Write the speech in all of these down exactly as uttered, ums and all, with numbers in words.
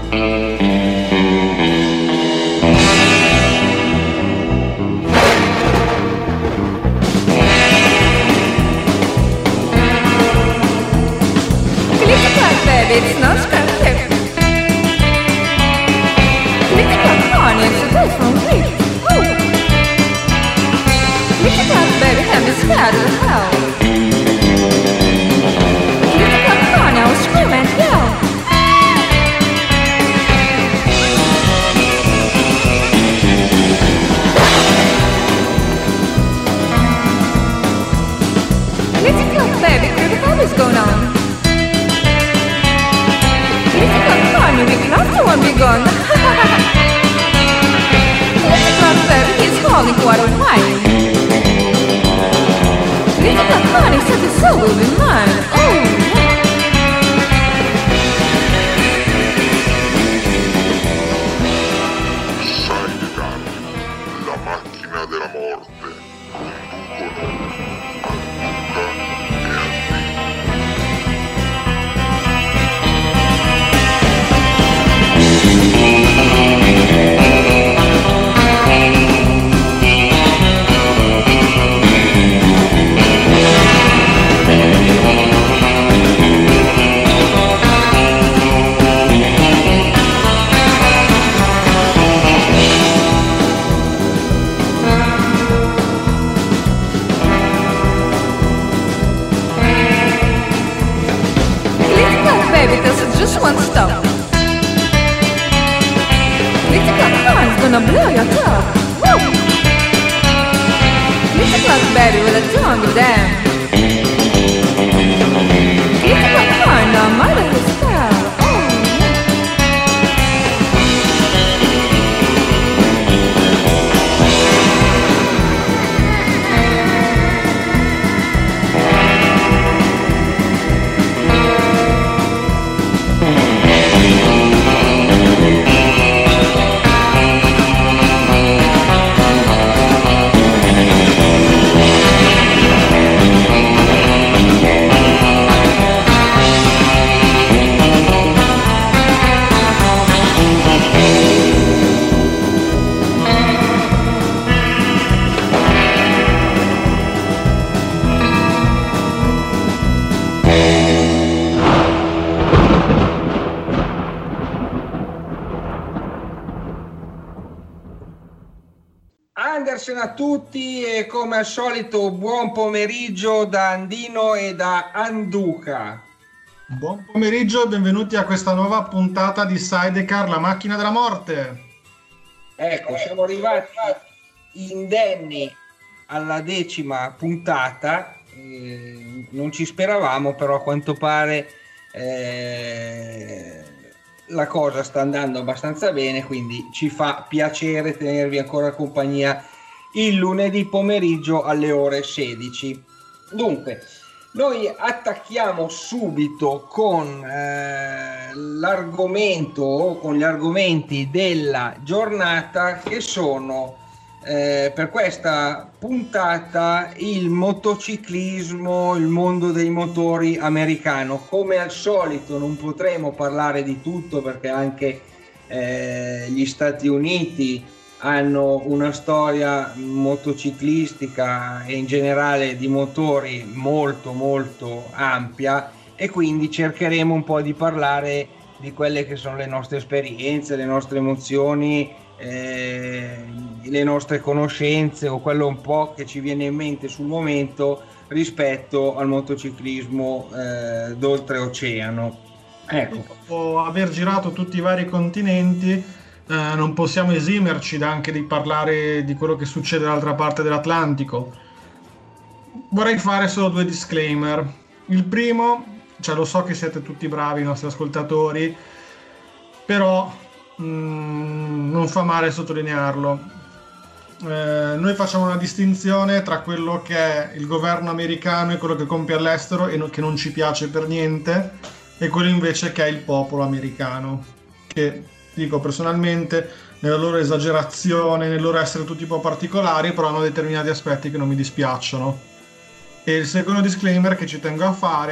It's no scripted. Lick it up, honey, it's a taste from me. Oh. Lick it up, baby, have me scared as hell. Lick it up, honey, I will scream and yell. Lick it up, baby, critical is going on. We can also one be gone. Little Club Baby is calling what a wine. Little Club Honey said the soul will be mine. Oh. Sidecar, la macchina della morte, conducono Anduca e Andy. Just one stop. Little Club Honey's gonna blow your top. Woo! Little Club Baby with a tongue of damn. Little Club Honey, now my little style. A tutti e come al solito buon pomeriggio da Andino e da Anduca. Buon pomeriggio e benvenuti a questa nuova puntata di Sidecar, la macchina della morte. Ecco, siamo arrivati indenni alla decima puntata, eh, non ci speravamo, però a quanto pare eh, la cosa sta andando abbastanza bene, quindi ci fa piacere tenervi ancora compagnia il lunedì pomeriggio alle ore sedici. Dunque, noi attacchiamo subito con eh, l'argomento, con gli argomenti della giornata, che sono eh, per questa puntata il motociclismo, il mondo dei motori americano. Come al solito non potremo parlare di tutto perché anche eh, gli Stati Uniti hanno una storia motociclistica e in generale di motori molto molto ampia, e quindi cercheremo un po' di parlare di quelle che sono le nostre esperienze, le nostre emozioni, eh, le nostre conoscenze o quello un po' che ci viene in mente sul momento rispetto al motociclismo eh, d'oltreoceano. Ecco. Dopo aver girato tutti i vari continenti, Uh, non possiamo esimerci da anche di parlare di quello che succede dall'altra parte dell'Atlantico. Vorrei fare solo due disclaimer. Il primo, cioè lo so che siete tutti bravi i nostri ascoltatori, però mh, non fa male sottolinearlo. Uh, noi facciamo una distinzione tra quello che è il governo americano e quello che compie all'estero e no, che non ci piace per niente, e quello invece che è il popolo americano, che dico personalmente nella loro esagerazione, nel loro essere tutti un po' particolari, però hanno determinati aspetti che non mi dispiacciono. E il secondo disclaimer che ci tengo a fare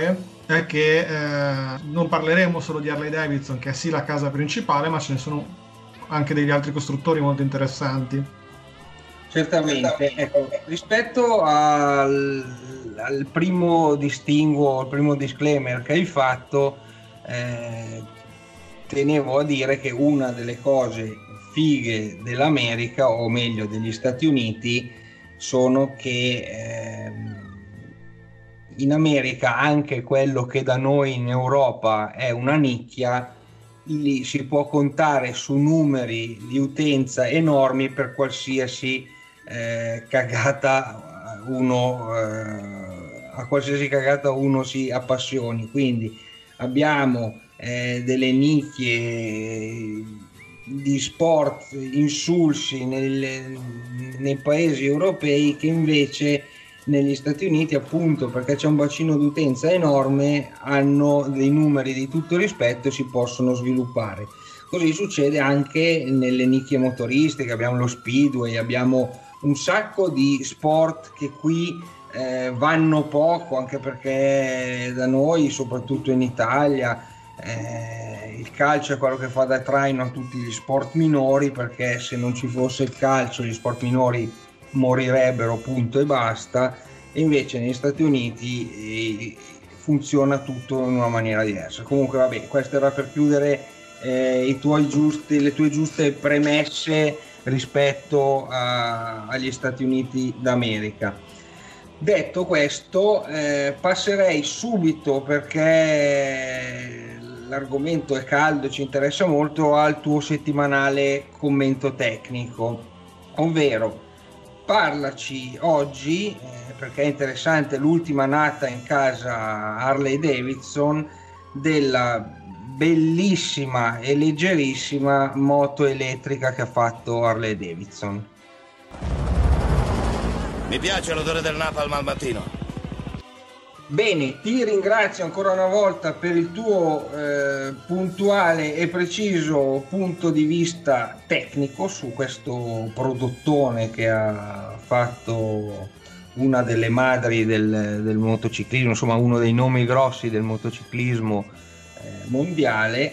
è che eh, non parleremo solo di Harley Davidson, che è sì la casa principale, ma ce ne sono anche degli altri costruttori molto interessanti. Certamente, ecco, rispetto al, al primo distinguo, al primo disclaimer che hai fatto, eh, tenevo a dire che una delle cose fighe dell'America, o meglio degli Stati Uniti, sono che eh, in America anche quello che da noi in Europa è una nicchia, lì si può contare su numeri di utenza enormi per qualsiasi eh, cagata uno eh, a qualsiasi cagata uno si appassioni. Quindi abbiamo eh, delle nicchie di sport insulsi nel, nei paesi europei che invece negli Stati Uniti, appunto perché c'è un bacino d'utenza enorme, hanno dei numeri di tutto rispetto e si possono sviluppare. Così succede anche nelle nicchie motoristiche, abbiamo lo speedway, abbiamo un sacco di sport che qui eh, vanno poco, anche perché da noi, soprattutto in Italia, eh, il calcio è quello che fa da traino a tutti gli sport minori, perché se non ci fosse il calcio gli sport minori morirebbero, punto e basta. E invece negli Stati Uniti eh, funziona tutto in una maniera diversa. Comunque vabbè, questo era per chiudere eh, i tuoi giusti, le tue giuste premesse rispetto a, agli Stati Uniti d'America. Detto questo, eh, passerei subito, perché l'argomento è caldo, ci interessa molto, al tuo settimanale commento tecnico, ovvero parlaci oggi, eh, perché è interessante, l'ultima nata in casa Harley Davidson, della bellissima e leggerissima moto elettrica che ha fatto Harley Davidson. Mi piace l'odore del napalm al mattino. Bene, ti ringrazio ancora una volta per il tuo eh, puntuale e preciso punto di vista tecnico su questo prodottone che ha fatto una delle madri del, del motociclismo, insomma uno dei nomi grossi del motociclismo eh, mondiale.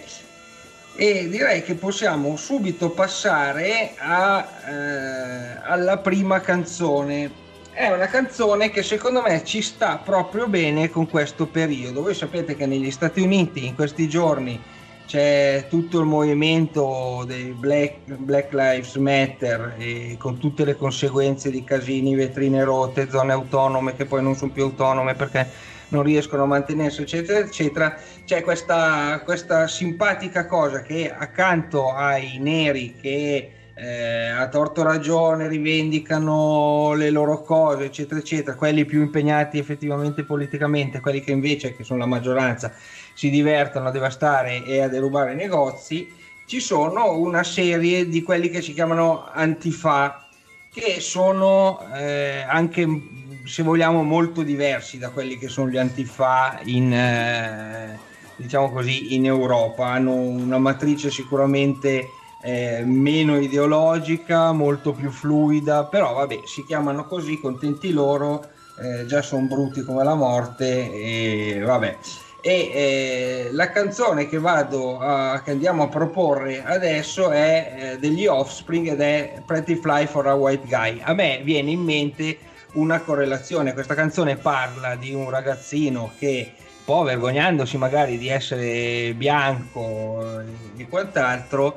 E direi che possiamo subito passare a, eh, alla prima canzone. È una canzone che secondo me ci sta proprio bene con questo periodo. Voi sapete che negli Stati Uniti in questi giorni c'è tutto il movimento dei Black, Black Lives Matter, e con tutte le conseguenze di casini, vetrine rotte, zone autonome che poi non sono più autonome perché non riescono a mantenersi, eccetera eccetera. C'è questa, questa simpatica cosa che accanto ai neri che Eh, a torto ragione rivendicano le loro cose, eccetera eccetera, quelli più impegnati effettivamente politicamente, quelli che invece, che sono la maggioranza, si divertono a devastare e a derubare negozi, ci sono una serie di quelli che si chiamano antifa, che sono eh, anche, se vogliamo, molto diversi da quelli che sono gli antifa in eh, diciamo così in Europa. Hanno una matrice sicuramente Eh, meno ideologica, molto più fluida, però vabbè, si chiamano così, contenti loro, eh, già sono brutti come la morte, e vabbè. E eh, la canzone che vado a, che andiamo a proporre adesso è eh, degli Offspring ed è Pretty Fly for a White Guy. A me viene in mente una correlazione. Questa canzone parla di un ragazzino che, un po' vergognandosi magari di essere bianco e quant'altro,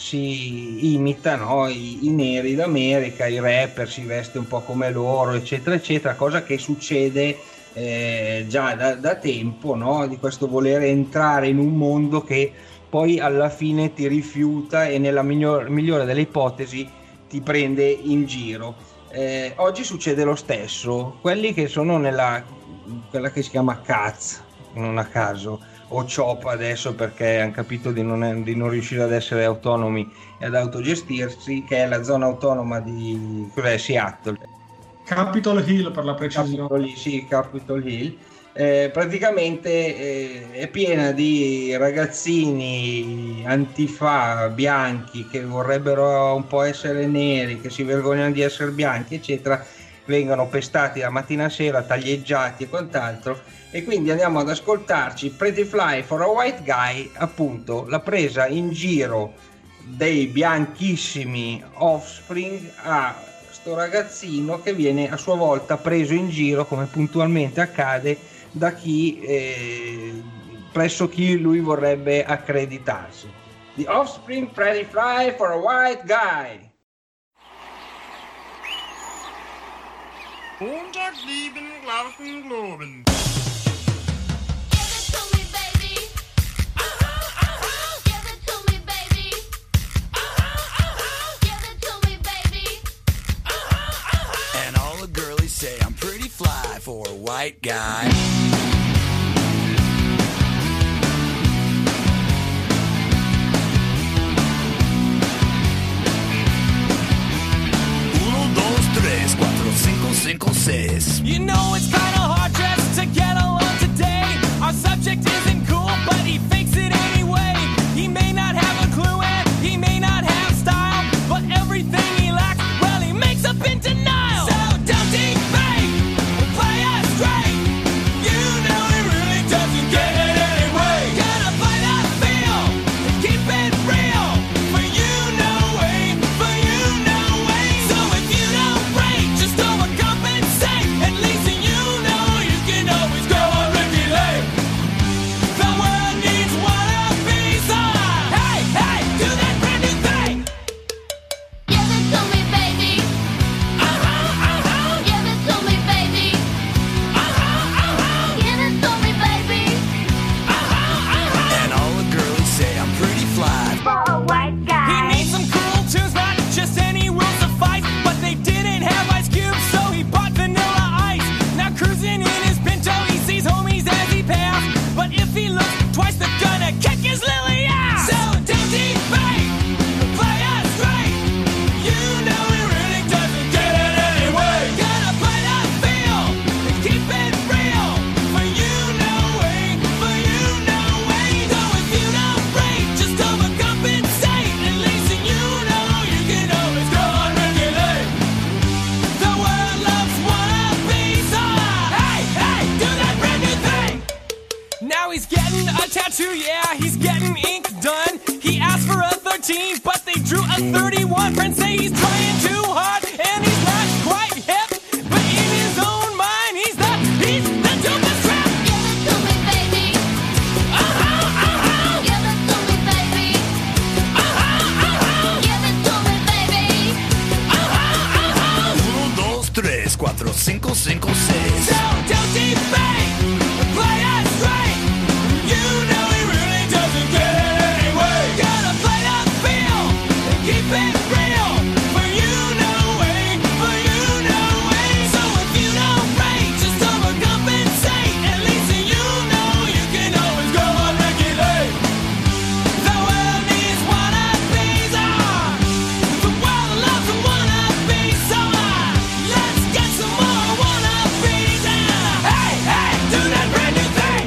si imita, no, i, i neri d'America, i rapper, si veste un po' come loro, eccetera eccetera, cosa che succede eh, già da, da tempo, no? Di questo voler entrare in un mondo che poi alla fine ti rifiuta e nella miglior, migliore delle ipotesi ti prende in giro. Eh, oggi succede lo stesso. Quelli che sono nella quella che si chiama C A Z, non a caso, o C O P adesso, perché hanno capito di non, di non riuscire ad essere autonomi e ad autogestirsi, che è la zona autonoma di cos'è, Seattle, Capitol Hill per la precisione. Capitol, sì, Capitol Hill. Eh, praticamente eh, è piena di ragazzini antifa bianchi che vorrebbero un po' essere neri, che si vergognano di essere bianchi, eccetera, vengono pestati la mattina a sera, taglieggiati e quant'altro, e quindi andiamo ad ascoltarci Pretty Fly for a White Guy, appunto la presa in giro dei bianchissimi Offspring a sto ragazzino che viene a sua volta preso in giro, come puntualmente accade, da chi eh, presso chi lui vorrebbe accreditarsi. The Offspring, Pretty Fly for a White Guy. Montagslieben, Glauben, Globen. Say I'm pretty fly for a white guy. Uno, dos, tres, cuatro, cinco, cinco, seis. You know it's kinda hard just to get along today. Our subject isn't cool, but he fakes it anyway. He may not have a clue and he may not have style, but everything he lacks, well, he makes up in denial. So don't think play us straight. You know he really doesn't get it anyway. Gotta play that feel and keep it real. For you no way, for you no way. So if you don't break, just overcompensate. At least you know you can always go on Ricky Lake. The world needs one of these. Hey, hey, do that brand new thing. Give it to me, baby. Uh-huh, uh-huh. Give it to me, baby. Give it to me, baby. And all the girlies say I'm pretty fly For a white guy. He needs some cool tunes, not just any will suffice. But they didn't have Ice Cube, so he bought Vanilla Ice. Now cruising in his Pinto, he sees homies as he passed. But if he looks twice, they're gonna kick his lily ass. So don't debate, play us straight. You know he really doesn't get it anyway. Gotta play that feel and keep it real. For you no way, for you no way. So if you don't break, just overcompensate. At least you know you can always go on regulate. The world loves wannabes. Hey, hey, do that brand new thing. Now he's getting a tattoo, yeah, he's getting ink done. He asked for a thirteen, but they drew a thirty-one. Friends say he's trying too hard, and he's not quite hip. But in his own mind, he's the, he's the dopest rap. Give it to me, baby. Uh-huh, uh-huh, Give it to me, baby. uh-huh, uh-huh, Give it to me, baby. uh-huh, uh-huh. Uno, dos, tres, cuatro, cinco, cinco, seis. So don't debate, play us straight. You know he really doesn't get it anyway. Gotta play that feel and keep it real. For you no way, for you no way. So if you don't break, just overcompensate. At least you know you can always go on regulate. The world needs wannabes. Ah, the world loves a wannabe. So ah, let's get some more wannabes. Ah, hey, hey, do that brand new thing.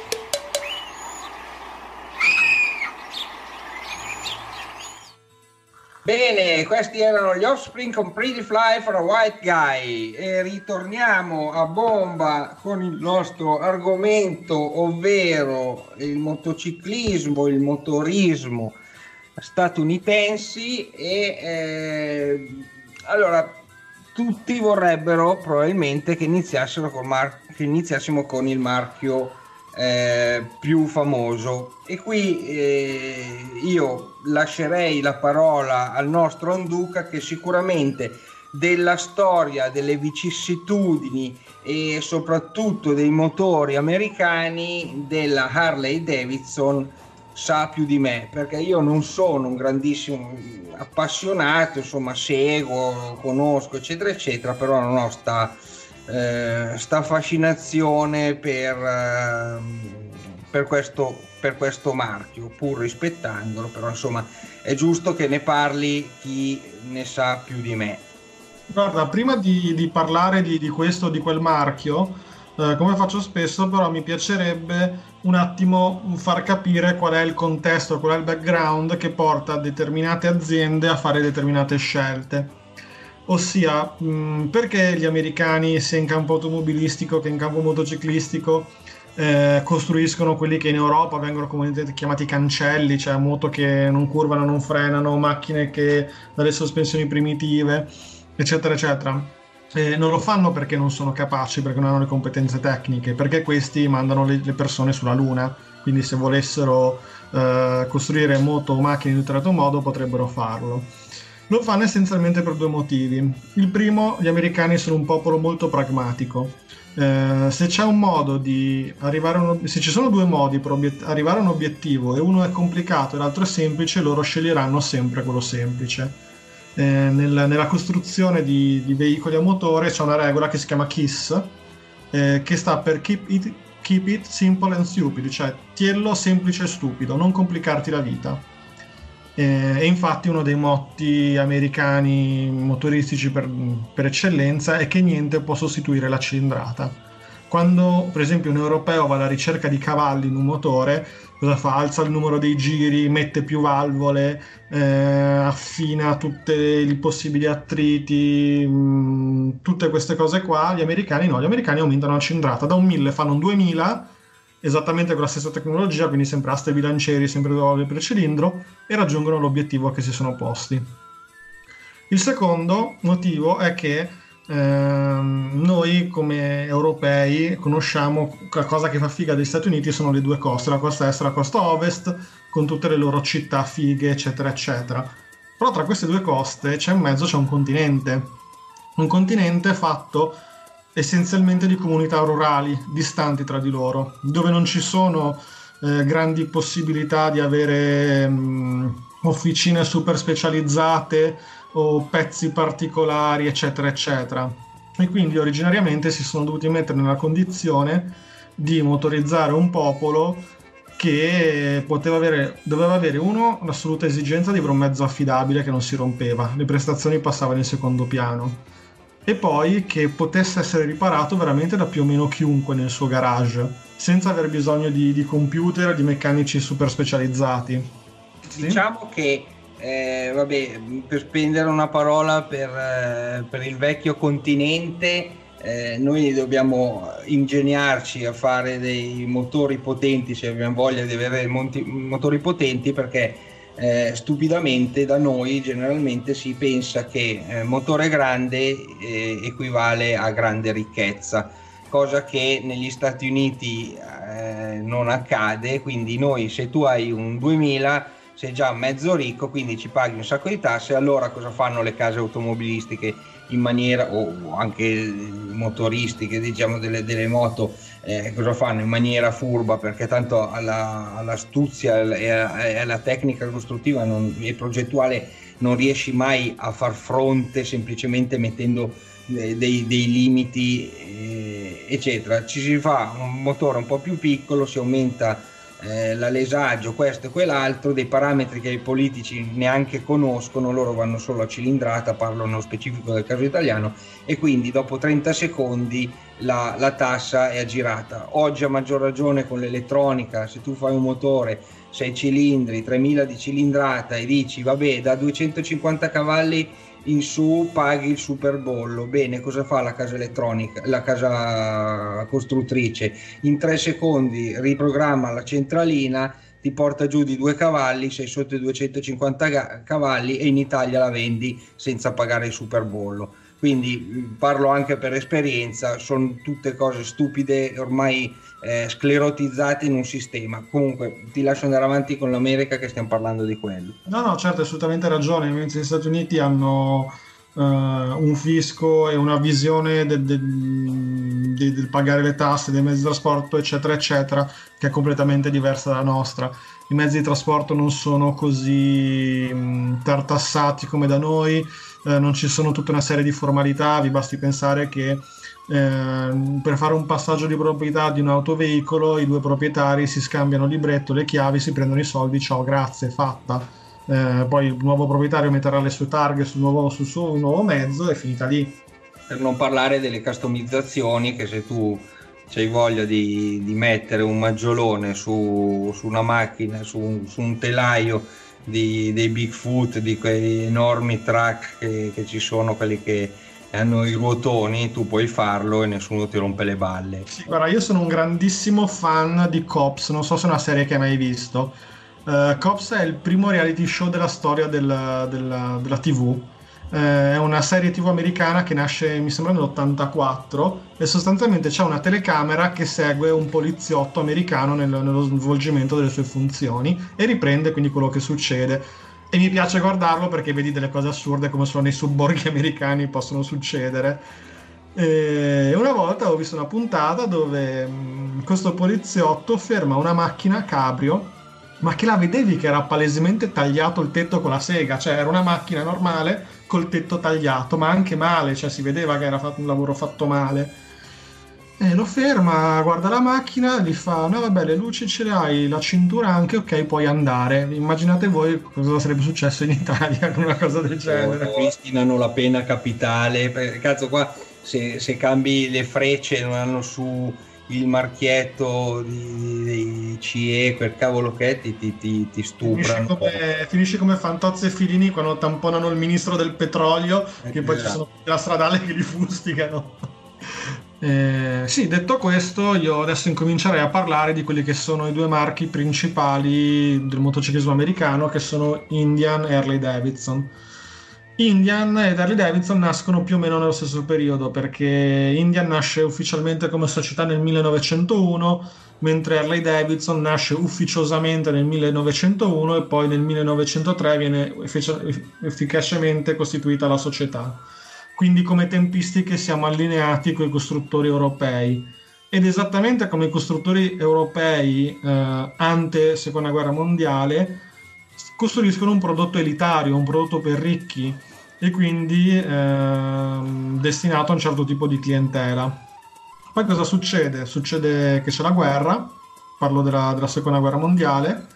Bene, questi erano gli Offspring con Pretty Fly for a White Guy e ritorniamo a bomba con il nostro argomento, ovvero il motociclismo, il motorismo statunitensi e eh, allora tutti vorrebbero probabilmente che iniziassero col mar- che iniziassimo con il marchio eh, più famoso e qui eh, io lascerei la parola al nostro Anduca, che sicuramente della storia, delle vicissitudini e soprattutto dei motori americani della Harley Davidson sa più di me, perché io non sono un grandissimo appassionato, insomma seguo, conosco eccetera eccetera, però non ho sta eh, sta fascinazione per eh, per questo per questo marchio, pur rispettandolo, però insomma è giusto che ne parli chi ne sa più di me. Guarda, prima di, di parlare di, di questo o di quel marchio, eh, come faccio spesso, però mi piacerebbe un attimo far capire qual è il contesto, qual è il background che porta determinate aziende a fare determinate scelte. ossia mh, perché gli americani, sia in campo automobilistico che in campo motociclistico, eh, costruiscono quelli che in Europa vengono comunemente chiamati cancelli, cioè moto che non curvano, non frenano, macchine che dalle sospensioni primitive, eccetera eccetera. Eh, non lo fanno perché non sono capaci, perché non hanno le competenze tecniche, perché questi mandano le, le persone sulla Luna, quindi se volessero eh, costruire moto o macchine in un determinato modo potrebbero farlo. Lo fanno essenzialmente per due motivi. Il primo, gli americani sono un popolo molto pragmatico. Eh, se c'è un modo di arrivare a un, se ci sono due modi per obiet- arrivare a un obiettivo e uno è complicato e l'altro è semplice, loro sceglieranno sempre quello semplice. Eh, nel, nella costruzione di, di veicoli a motore c'è una regola che si chiama KISS, eh, che sta per keep it, keep it simple and stupid, cioè tiello semplice e stupido, non complicarti la vita. Eh, e infatti uno dei motti americani motoristici per, per eccellenza è che niente può sostituire la cilindrata. Quando per esempio un europeo va alla ricerca di cavalli in un motore, cosa fa? Alza il numero dei giri, mette più valvole, eh, affina tutti i possibili attriti, mh, tutte queste cose qua. Gli americani no, gli americani aumentano la cilindrata, da un mille fanno un duemila, esattamente con la stessa tecnologia, quindi sempre aste bilancieri, sempre due valvole per cilindro, e raggiungono l'obiettivo che si sono posti. Il secondo motivo è che ehm, noi come europei conosciamo la cosa che fa figa degli Stati Uniti, sono le due coste, la costa est e la costa ovest, con tutte le loro città fighe, eccetera eccetera. Però tra queste due coste c'è in mezzo c'è un continente, un continente fatto essenzialmente di comunità rurali distanti tra di loro, dove non ci sono eh, grandi possibilità di avere mh, officine super specializzate o pezzi particolari, eccetera eccetera. E quindi originariamente si sono dovuti mettere nella condizione di motorizzare un popolo che poteva avere, doveva avere uno, l'assoluta esigenza di avere un mezzo affidabile che non si rompeva, le prestazioni passavano in secondo piano, e poi che potesse essere riparato veramente da più o meno chiunque nel suo garage, senza aver bisogno di, di computer, di meccanici super specializzati. Sì? Diciamo che, eh, vabbè, per spendere una parola per, eh, per il vecchio continente, eh, noi dobbiamo ingegnarci a fare dei motori potenti, se abbiamo voglia di avere monti, motori potenti, perché Eh, stupidamente da noi generalmente si pensa che eh, motore grande eh, equivale a grande ricchezza, cosa che negli Stati Uniti eh, non accade. Quindi noi, se tu hai un duemila, sei già mezzo ricco, quindi ci paghi un sacco di tasse. Allora cosa fanno le case automobilistiche in maniera, o anche motoristiche, diciamo delle, delle moto, eh, cosa fanno in maniera furba, perché tanto alla, all'astuzia e alla tecnica costruttiva non, e progettuale non riesci mai a far fronte semplicemente mettendo dei, dei limiti, eh, eccetera. Ci si fa un motore un po' più piccolo, si aumenta Eh, l'alesaggio, questo e quell'altro, dei parametri che i politici neanche conoscono, loro vanno solo a cilindrata, parlo nello specifico del caso italiano, e quindi dopo trenta secondi la, la tassa è aggirata. Oggi a maggior ragione con l'elettronica, se tu fai un motore sei cilindri, tremila di cilindrata e dici vabbè da duecentocinquanta cavalli in su paghi il superbollo, bene, cosa fa la casa elettronica, la casa costruttrice? In tre secondi riprogramma la centralina, ti porta giù di due cavalli, sei sotto i duecentocinquanta cavalli e in Italia la vendi senza pagare il superbollo. Quindi parlo anche per esperienza, sono tutte cose stupide, ormai eh, sclerotizzate in un sistema. Comunque ti lascio andare avanti con l'America, che stiamo parlando di quello. No, no, certo, hai assolutamente ragione. Mentre gli Stati Uniti hanno uh, un fisco e una visione del, del, del, del pagare le tasse, dei mezzi di trasporto, eccetera, eccetera, che è completamente diversa dalla nostra. I mezzi di trasporto non sono così mh, tartassati come da noi, eh, non ci sono tutta una serie di formalità. Vi basti pensare che eh, per fare un passaggio di proprietà di un autoveicolo i due proprietari si scambiano il libretto, le chiavi, si prendono i soldi, ciao, grazie, fatta. Eh, poi il nuovo proprietario metterà le sue targhe sul nuovo, sul suo nuovo mezzo, è finita lì. Per non parlare delle customizzazioni, che se tu c'hai voglia di, di mettere un maggiolone su, su una macchina, su un, su un telaio di, dei Bigfoot, di quei enormi truck che, che ci sono, quelli che hanno i ruotoni, tu puoi farlo e nessuno ti rompe le balle. Sì, guarda, io sono un grandissimo fan di Cops, non so se è una serie che hai mai visto. Uh, Cops è il primo reality show della storia del- della, della tivù. Eh, è una serie tivù americana che nasce, mi sembra, nell'ottantaquattro e sostanzialmente c'è una telecamera che segue un poliziotto americano nel- nello svolgimento delle sue funzioni e riprende quindi quello che succede. E mi piace guardarlo perché vedi delle cose assurde come solo nei sobborghi americani possono succedere. E una volta ho visto una puntata dove mh, questo poliziotto ferma una macchina cabrio, ma che la vedevi che era palesemente tagliato il tetto con la sega, cioè era una macchina normale col tetto tagliato, ma anche male, cioè si vedeva che era fatto un lavoro fatto male. E lo ferma, guarda la macchina, gli fa: no vabbè, le luci ce le hai, la cintura anche, ok, puoi andare. Immaginate voi cosa sarebbe successo in Italia con una cosa del genere. Pristinano la pena capitale, perché, cazzo, qua se, se cambi le frecce non hanno su il marchietto di- dei C E, quel cavolo che è, ti, ti, ti, ti Finisci stuprano. come, finisci come Fantozzi e Filini quando tamponano il ministro del petrolio, che poi ci sono la stradale che li fustigano. Eh, sì, detto questo, io adesso incomincerei a parlare di quelli che sono i due marchi principali del motociclismo americano, che sono Indian e Harley Davidson. Indian ed Harley Davidson nascono più o meno nello stesso periodo, perché Indian nasce ufficialmente come società nel millenovecentouno, mentre Harley Davidson nasce ufficiosamente nel millenovecentouno e poi nel millenovecentotre viene effic- efficacemente costituita la società. Quindi come tempistiche siamo allineati con i costruttori europei. Ed esattamente come i costruttori europei eh, ante seconda guerra mondiale costruiscono un prodotto elitario, un prodotto per ricchi e quindi ehm, destinato a un certo tipo di clientela. Poi cosa succede? Succede che c'è la guerra, parlo della, della seconda guerra mondiale,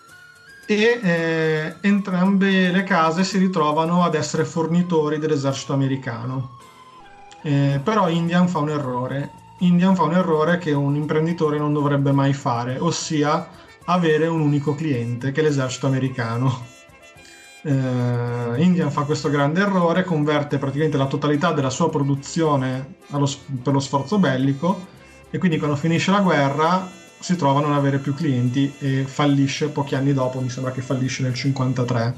e eh, entrambe le case si ritrovano ad essere fornitori dell'esercito americano. Eh, però Indian fa un errore. Indian fa un errore che un imprenditore non dovrebbe mai fare, ossia avere un unico cliente, che è l'esercito americano. Eh, Indian fa questo grande errore, converte praticamente la totalità della sua produzione allo, per lo sforzo bellico, e quindi quando finisce la guerra si trova a non avere più clienti e fallisce pochi anni dopo, mi sembra che fallisce nel cinquantatré.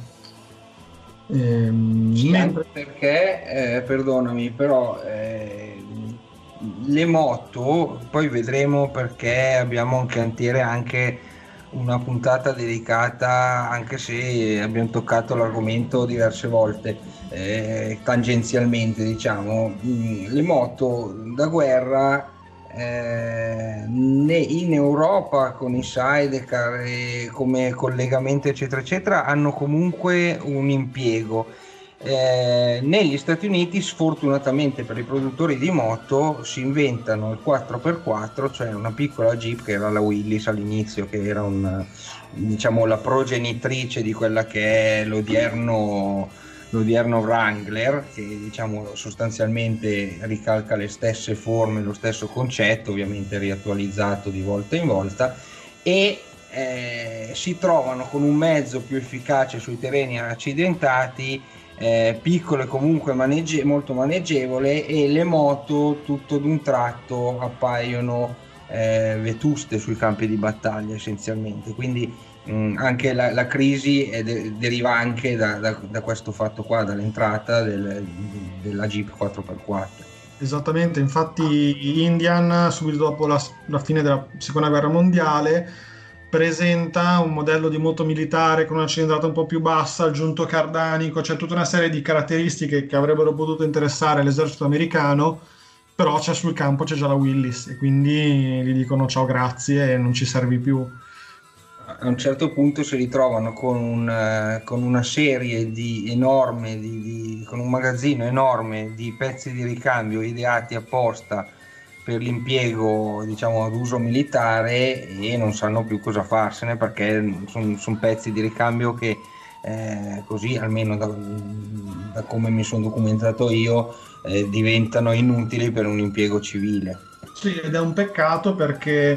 Ehm, Sì, mentre- anche perché, eh, perdonami, però eh, le moto, poi vedremo, perché abbiamo in cantiere anche una puntata dedicata, anche se abbiamo toccato l'argomento diverse volte, eh, tangenzialmente, diciamo, mh, le moto da guerra eh, ne- in Europa con i sidecar e come collegamento eccetera eccetera hanno comunque un impiego. Eh, negli Stati Uniti, sfortunatamente per i produttori di moto, si inventano il quattro per quattro, cioè una piccola Jeep che era la Willys all'inizio, che era un, diciamo, la progenitrice di quella che è l'odierno, l'odierno Wrangler, che diciamo sostanzialmente ricalca le stesse forme, lo stesso concetto, ovviamente riattualizzato di volta in volta, e eh, si trovano con un mezzo più efficace sui terreni accidentati, eh, piccolo e comunque manegge- molto maneggevole, e le moto tutto d'un tratto appaiono eh, vetuste sui campi di battaglia essenzialmente. Quindi mh, anche la, la crisi è de- deriva anche da, da- da questo fatto qua, dall'entrata del- della Jeep quattro per quattro. Esattamente, infatti Indian, subito dopo la, la fine della seconda guerra mondiale, presenta un modello di moto militare con una cilindrata un po' più bassa, aggiunto cardanico, c'è tutta una serie di caratteristiche che avrebbero potuto interessare l'esercito americano, però c'è sul campo c'è già la Willys e quindi gli dicono ciao grazie e non ci servi più. A un certo punto si ritrovano con, un, eh, con una serie di enorme, di, di- con un magazzino enorme di pezzi di ricambio ideati apposta per l'impiego, diciamo, ad uso militare, e non sanno più cosa farsene, perché sono pezzi di ricambio che eh, così, almeno da, da come mi sono documentato io, eh, diventano inutili per un impiego civile. Sì, ed è un peccato perché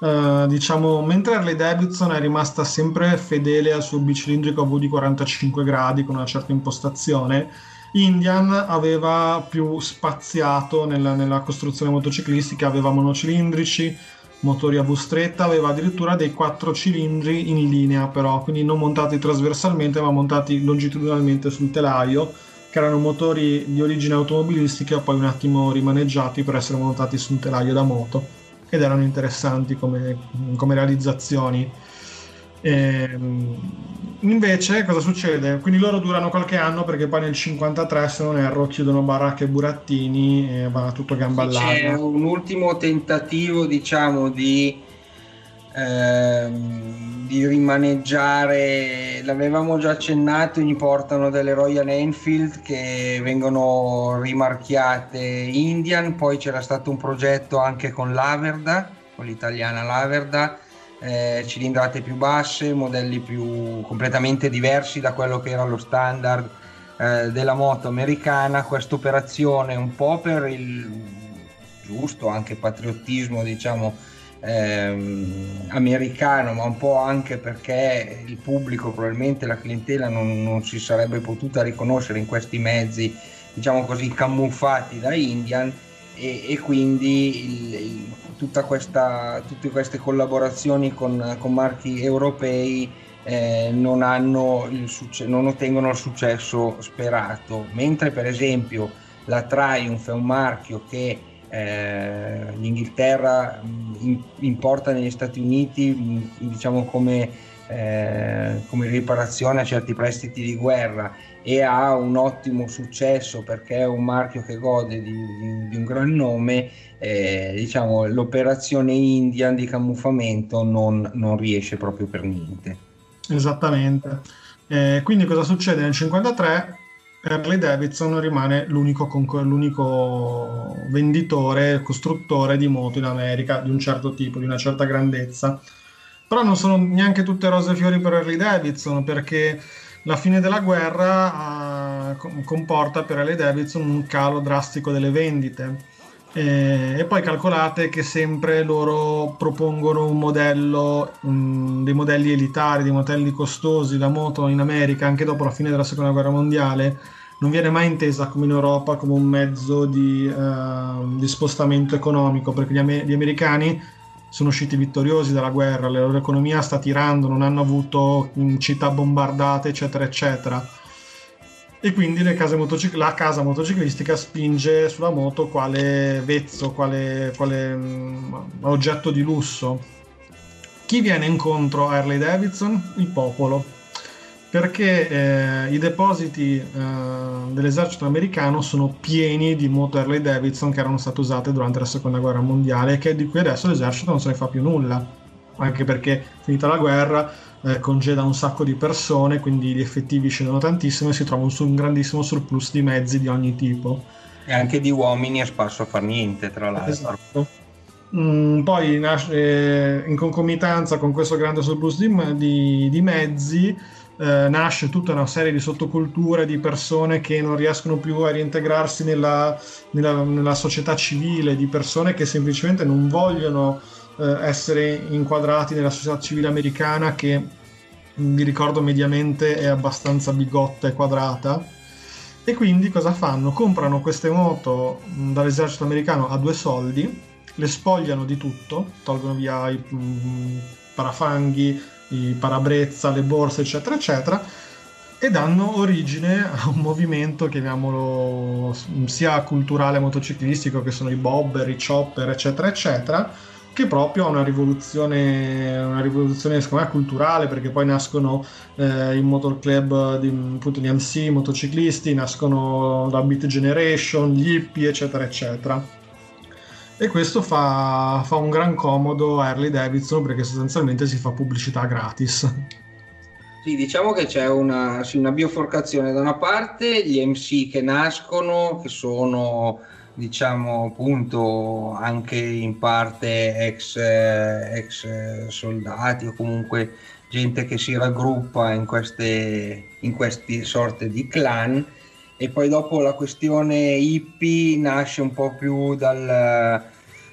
eh, diciamo, mentre Harley Davidson è rimasta sempre fedele al suo bicilindrico V di quarantacinque gradi con una certa impostazione, Indian aveva più spaziato nella, nella costruzione motociclistica, aveva monocilindrici, motori a V stretta, aveva addirittura dei quattro cilindri in linea però, quindi non montati trasversalmente ma montati longitudinalmente sul telaio, che erano motori di origine automobilistica poi un attimo rimaneggiati per essere montati su un telaio da moto, ed erano interessanti come, come realizzazioni. E, invece cosa succede? Quindi loro durano qualche anno perché poi nel cinquantatré, se non erro, chiudono baracche e burattini e va tutto gamba C'è all'aria. un ultimo tentativo, diciamo, di, ehm, di rimaneggiare, l'avevamo già accennato, gli portano delle Royal Enfield che vengono rimarchiate Indian, poi c'era stato un progetto anche con l'Averda, con l'italiana l'Averda, eh, cilindrate più basse, modelli più completamente diversi da quello che era lo standard eh, della moto americana. Questa operazione un po' per il giusto anche patriottismo, diciamo, ehm, americano, ma un po' anche perché il pubblico, probabilmente la clientela non, non si sarebbe potuta riconoscere in questi mezzi, diciamo così, camuffati da Indian, e, e quindi il, il, tutta questa, tutte queste collaborazioni con, con marchi europei eh, non hanno il succe- non ottengono il successo sperato, mentre per esempio la Triumph è un marchio che eh, l'Inghilterra in, importa negli Stati Uniti, diciamo come, eh, come riparazione a certi prestiti di guerra, e ha un ottimo successo perché è un marchio che gode di, di, di un gran nome. Eh, diciamo l'operazione Indian di camuffamento non, non riesce proprio per niente. Esattamente. Eh, quindi cosa succede? Nel cinquantatré Harley Davidson rimane l'unico, concor- l'unico venditore, costruttore di moto in America di un certo tipo, di una certa grandezza. Però non sono neanche tutte rose e fiori per Harley Davidson, perché la fine della guerra uh, comporta per Harley Davidson un calo drastico delle vendite. E, e poi calcolate che sempre loro propongono un modello, um, dei modelli elitari, dei modelli costosi. La moto in America, anche dopo la fine della seconda guerra mondiale, non viene mai intesa come in Europa come un mezzo di, uh, di spostamento economico, perché gli, am- gli americani sono usciti vittoriosi dalla guerra, la loro economia sta tirando, non hanno avuto um, città bombardate, eccetera eccetera. E quindi le case motocic- la casa motociclistica spinge sulla moto quale vezzo, quale, quale um, oggetto di lusso. Chi viene incontro a Harley Davidson? Il popolo, perché eh, i depositi eh, dell'esercito americano sono pieni di moto Harley Davidson che erano state usate durante la seconda guerra mondiale, e che di cui adesso l'esercito non se ne fa più nulla, anche perché finita la guerra Eh, congeda un sacco di persone, quindi gli effettivi scendono tantissimo e si trova un, un grandissimo surplus di mezzi di ogni tipo. E anche di uomini a spasso a far niente, tra l'altro. Esatto. Mm, poi nasce, eh, in concomitanza con questo grande surplus di, di, di mezzi, eh, nasce tutta una serie di sottoculture di persone che non riescono più a reintegrarsi nella, nella, nella società civile, di persone che semplicemente non vogliono essere inquadrati nella società civile americana, che vi ricordo mediamente è abbastanza bigotta e quadrata. E quindi cosa fanno? Comprano queste moto dall'esercito americano a due soldi, le spogliano di tutto, tolgono via i mh, parafanghi, i parabrezza, le borse, eccetera eccetera, e danno origine a un movimento, chiamiamolo sia culturale motociclistico, che sono i bobber, i chopper, eccetera eccetera, che proprio ha una rivoluzione, una rivoluzione secondo me culturale, perché poi nascono eh, i motor club di, appunto, gli M C, motociclisti, nascono la Beat Generation, gli hippie, eccetera eccetera. E questo fa, fa un gran comodo a Harley Davidson, perché sostanzialmente si fa pubblicità gratis. Sì, diciamo che c'è una, sì, una bioforcazione. Da una parte gli M C che nascono, che sono, diciamo, appunto anche in parte ex, ex soldati, o comunque gente che si raggruppa in queste, in queste sorte di clan. E poi dopo la questione hippie nasce un po' più dal,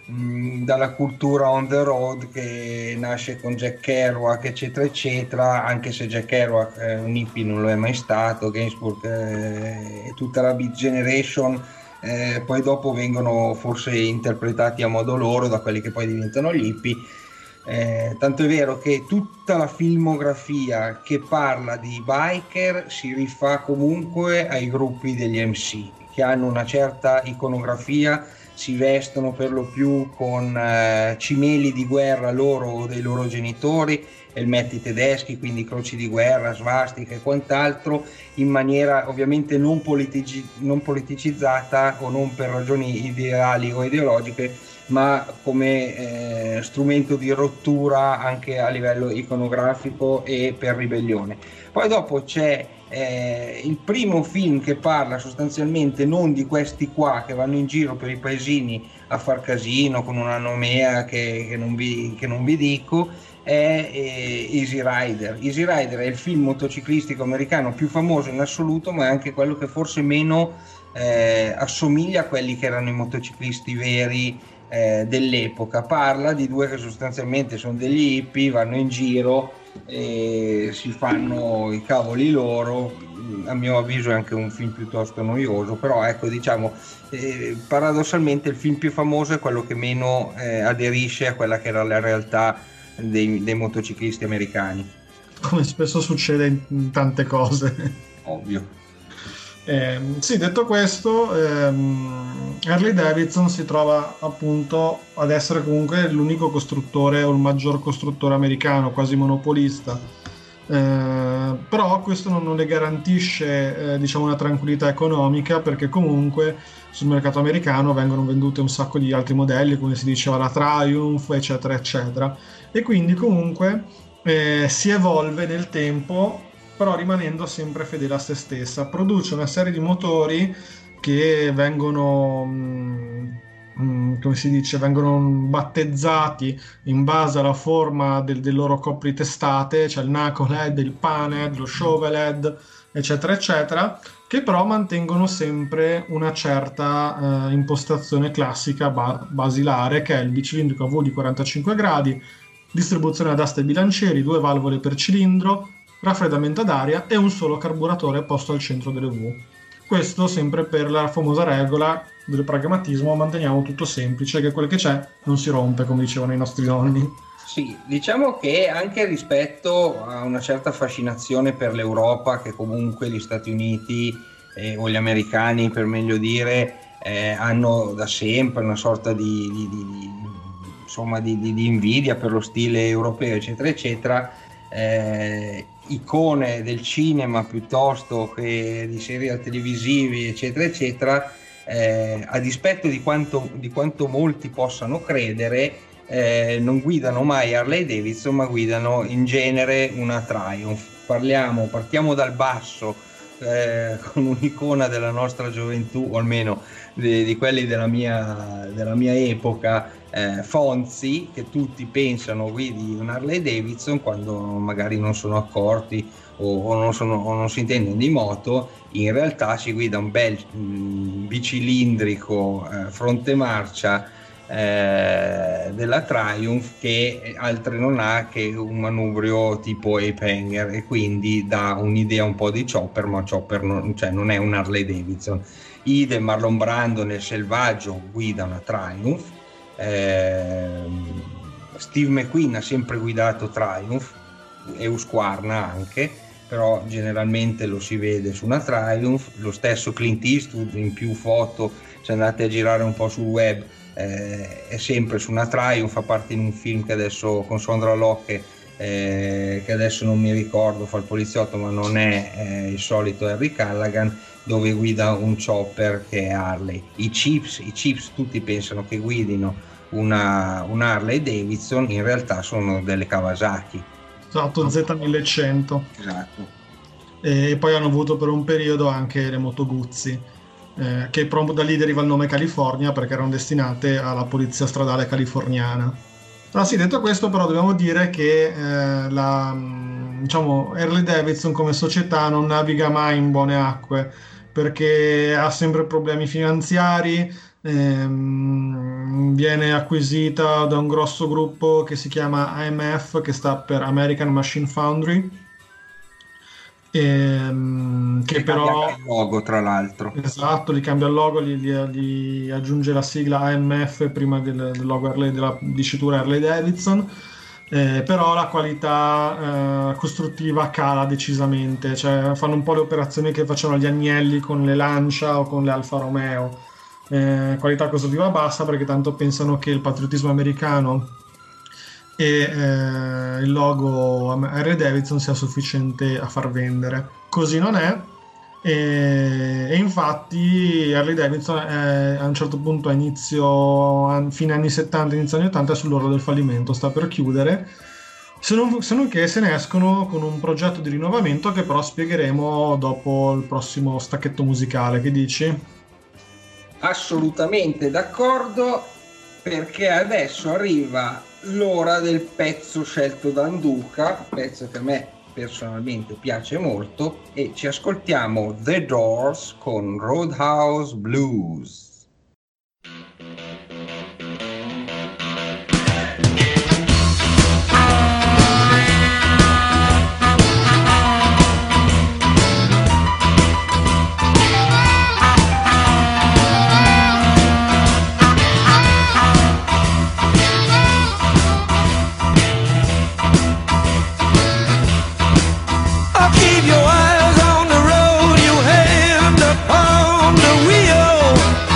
mh, dalla cultura on the road che nasce con Jack Kerouac eccetera eccetera, anche se Jack Kerouac eh, un hippie non lo è mai stato, Gainsbourg eh, e tutta la Beat Generation eh, poi dopo vengono forse interpretati a modo loro da quelli che poi diventano gli hippie. Eh, tanto è vero che tutta la filmografia che parla di biker si rifà comunque ai gruppi degli M C che hanno una certa iconografia, si vestono per lo più con eh, cimeli di guerra loro o dei loro genitori, elmetti tedeschi, quindi croci di guerra, svastiche e quant'altro, in maniera ovviamente non, politici- non politicizzata o non per ragioni ideali o ideologiche, ma come eh, strumento di rottura anche a livello iconografico e per ribellione. Poi dopo c'è eh, il primo film che parla sostanzialmente non di questi qua che vanno in giro per i paesini a far casino con una nomea che, che, non, vi, che non vi dico, è eh, Easy Rider. Easy Rider è il film motociclistico americano più famoso in assoluto, ma è anche quello che forse meno eh, assomiglia a quelli che erano i motociclisti veri eh, dell'epoca. Parla di due che sostanzialmente sono degli hippie, vanno in giro e si fanno i cavoli loro. A mio avviso è anche un film piuttosto noioso, però ecco, diciamo eh, paradossalmente il film più famoso è quello che meno eh, aderisce a quella che era la realtà dei, dei motociclisti americani, come spesso succede in, in tante cose. Ovvio. Eh, sì, detto questo, ehm, Harley Davidson si trova appunto ad essere comunque l'unico costruttore o il maggior costruttore americano, quasi monopolista, eh, però questo non, non le garantisce eh, diciamo una tranquillità economica, perché comunque sul mercato americano vengono vendute un sacco di altri modelli, come si diceva la Triumph eccetera eccetera, e quindi comunque eh, si evolve nel tempo, però rimanendo sempre fedele a se stessa. Produce una serie di motori che vengono, mh, come si dice, vengono battezzati in base alla forma del, del loro copritestate, cioè il knucklehead, il panhead, lo shovelhead, eccetera, eccetera, che però mantengono sempre una certa eh, impostazione classica ba- basilare, che è il bicilindrico a V di quarantacinque gradi, distribuzione ad aste bilancieri, due valvole per cilindro, raffreddamento ad aria e un solo carburatore posto al centro delle V. Questo sempre per la famosa regola del pragmatismo: manteniamo tutto semplice, che quel che c'è non si rompe, come dicevano i nostri nonni. Sì, diciamo che anche rispetto a una certa fascinazione per l'Europa, che comunque gli Stati Uniti eh, o gli americani per meglio dire eh, hanno da sempre una sorta di, di, di, di insomma di, di, di invidia per lo stile europeo eccetera eccetera, eh, icone del cinema piuttosto che di serial televisivi eccetera eccetera, eh, a dispetto di quanto, di quanto molti possano credere, eh, non guidano mai Harley Davidson, ma guidano in genere una Triumph. Parliamo, partiamo dal basso, eh, con un'icona della nostra gioventù, o almeno di, di quelli della mia, della mia epoca, eh, Fonzi, che tutti pensano guidi un Harley Davidson quando magari non sono accorti o, o, non, sono, o non si intendono di moto. In realtà si guida un bel mh, bicilindrico eh, fronte marcia eh, della Triumph, che altre non ha che un manubrio tipo Ape Hanger, e quindi dà un'idea un po' di chopper, ma chopper non, cioè non è un Harley Davidson. Idem Marlon Brando nel Selvaggio guida una Triumph. eh, Steve McQueen ha sempre guidato Triumph e Husqvarna anche, però generalmente lo si vede su una Triumph. Lo stesso Clint Eastwood, in più foto, se andate a girare un po' sul web, eh, è sempre su una Triumph, a parte in un film che adesso con Sondra Locke, eh, che adesso non mi ricordo, fa il poliziotto, ma non è eh, il solito Harry Callaghan, dove guida un chopper che è Harley. I Chips, i Chips tutti pensano che guidino una, una Harley Davidson, in realtà sono delle Kawasaki. Esatto, Z millecento. Esatto. E poi hanno avuto per un periodo anche le Moto Guzzi, eh, che proprio da lì deriva il nome California, perché erano destinate alla polizia stradale californiana. Ah, sì, detto questo, però dobbiamo dire che eh, la, diciamo, Harley Davidson come società non naviga mai in buone acque, perché ha sempre problemi finanziari, Ehm, viene acquisita da un grosso gruppo che si chiama A M F, che sta per American Machine Foundry, ehm, che Che cambia però anche il logo, tra l'altro. esatto, gli cambia il logo, gli, gli- gli aggiunge la sigla A M F prima del, del logo Harley, della dicitura Harley Davidson. Eh, però la qualità eh, costruttiva cala decisamente, cioè fanno un po' le operazioni che facevano gli Agnelli con le Lancia o con le Alfa Romeo. Eh, qualità costruttiva bassa, perché tanto pensano che il patriottismo americano e eh, il logo Harley Davidson sia sufficiente a far vendere. Così non è, e, e infatti Harley Davidson è, a un certo punto a inizio an- fine anni settanta, inizio anni ottanta, è sull'orlo del fallimento, sta per chiudere, se non, se non che se ne escono con un progetto di rinnovamento che però spiegheremo dopo il prossimo stacchetto musicale. Che dici? Assolutamente d'accordo, perché adesso arriva l'ora del pezzo scelto da Anduca, pezzo che a me personalmente piace molto, e ci ascoltiamo The Doors con Roadhouse Blues. Keep your eyes on the road, your hand upon the wheel.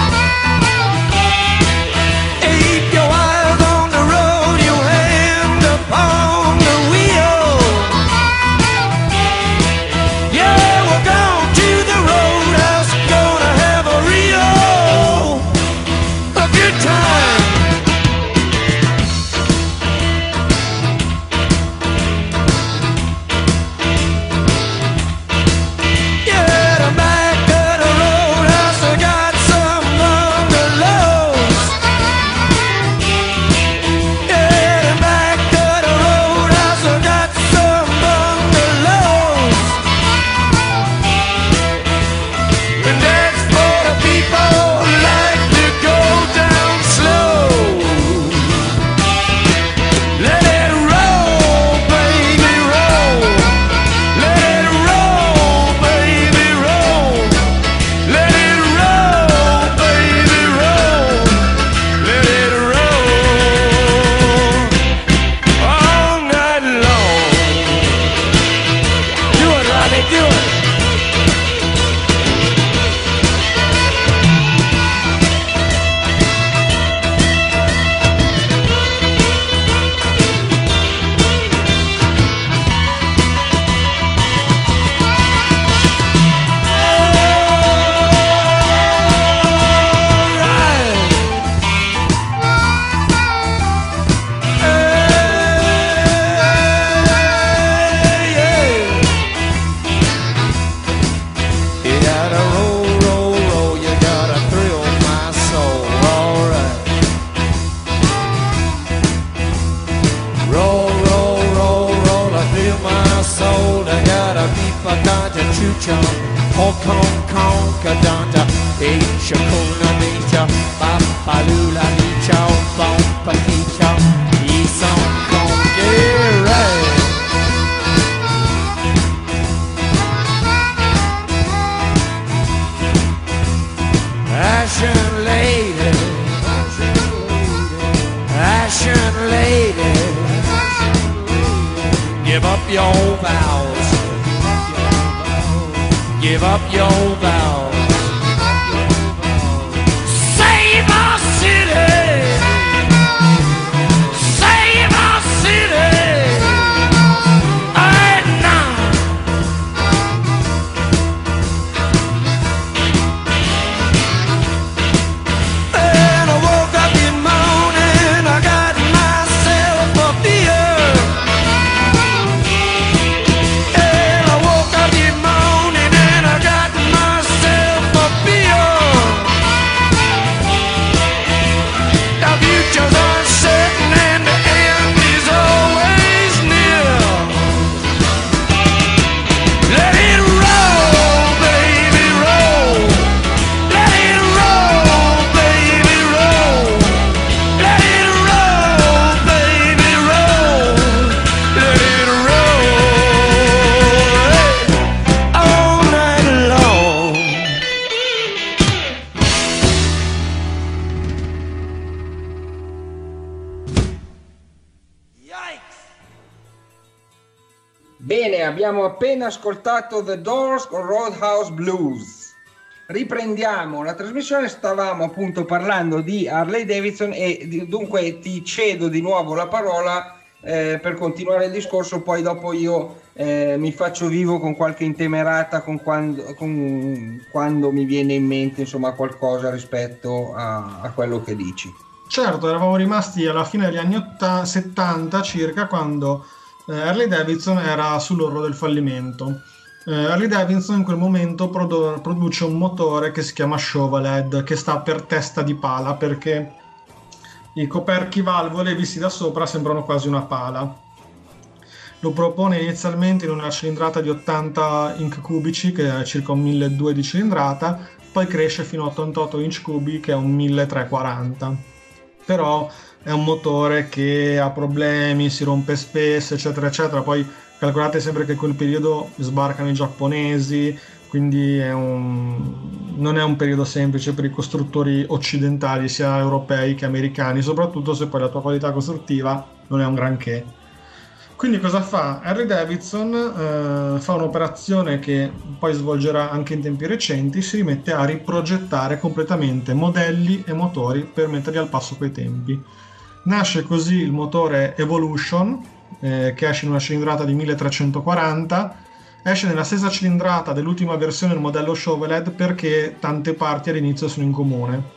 Keep your eyes on the road, your hand upon the wheel. Yeah, we're going to the roadhouse, gonna have a real a good time. Yeah, the back of the roadhouse, I got some bungalows. Yeah, the back of the roadhouse, I got some bungalows. And that's for the people who like to go down slow. Let it roll, baby, roll. Let it roll, baby, roll. Let it roll, baby, roll. Let it roll all night long. Do it, Robbie, do it. You gotta roll, roll, roll, you gotta thrill my soul, alright. Roll, roll, roll, roll, I feel my soul. I gotta beat my ganja, chucha, Hong Kong, Kong, Danta, Asia, Kona, Nature, Papalula, Nicha, Bompa, Nicha, East Kong, yeah, right. Ashen lady, ashen lady, give up your vows, give up your vows. Save our city, save our city, right now. And I woke up in morning, I got myself a beer. And I woke up in morning and I got myself Bene, abbiamo appena ascoltato The Doors con Roadhouse Blues. Riprendiamo la trasmissione, stavamo appunto parlando di Harley Davidson e di, dunque ti cedo di nuovo la parola eh, per continuare il discorso, poi dopo io eh, mi faccio vivo con qualche intemerata con quando, con quando mi viene in mente insomma qualcosa rispetto a, a quello che dici. Certo, eravamo rimasti alla fine degli anni ottanta, settanta circa, quando eh, Harley Davidson era sull'orlo del fallimento. Eh, Harley Davidson in quel momento produ- produce un motore che si chiama Chevrolet, che sta per testa di pala, perché i coperchi valvole visti da sopra sembrano quasi una pala. Lo propone inizialmente in una cilindrata di ottanta inch cubici, che è circa un milleduecento di cilindrata, poi cresce fino a ottantotto inch cubi, che è un milletrecentoquaranta. Però è un motore che ha problemi, si rompe spesso, eccetera eccetera. Poi calcolate sempre che in quel periodo sbarcano i giapponesi, quindi è un... non è un periodo semplice per i costruttori occidentali, sia europei che americani, soprattutto se poi la tua qualità costruttiva non è un granché. Quindi cosa fa? Harley Davidson eh, fa un'operazione che poi svolgerà anche in tempi recenti, si rimette a riprogettare completamente modelli e motori per metterli al passo coi tempi. Nasce così il motore Evolution, eh, che esce in una cilindrata di milletrecentoquaranta, esce nella stessa cilindrata dell'ultima versione del modello Chevrolet perché tante parti all'inizio sono in comune.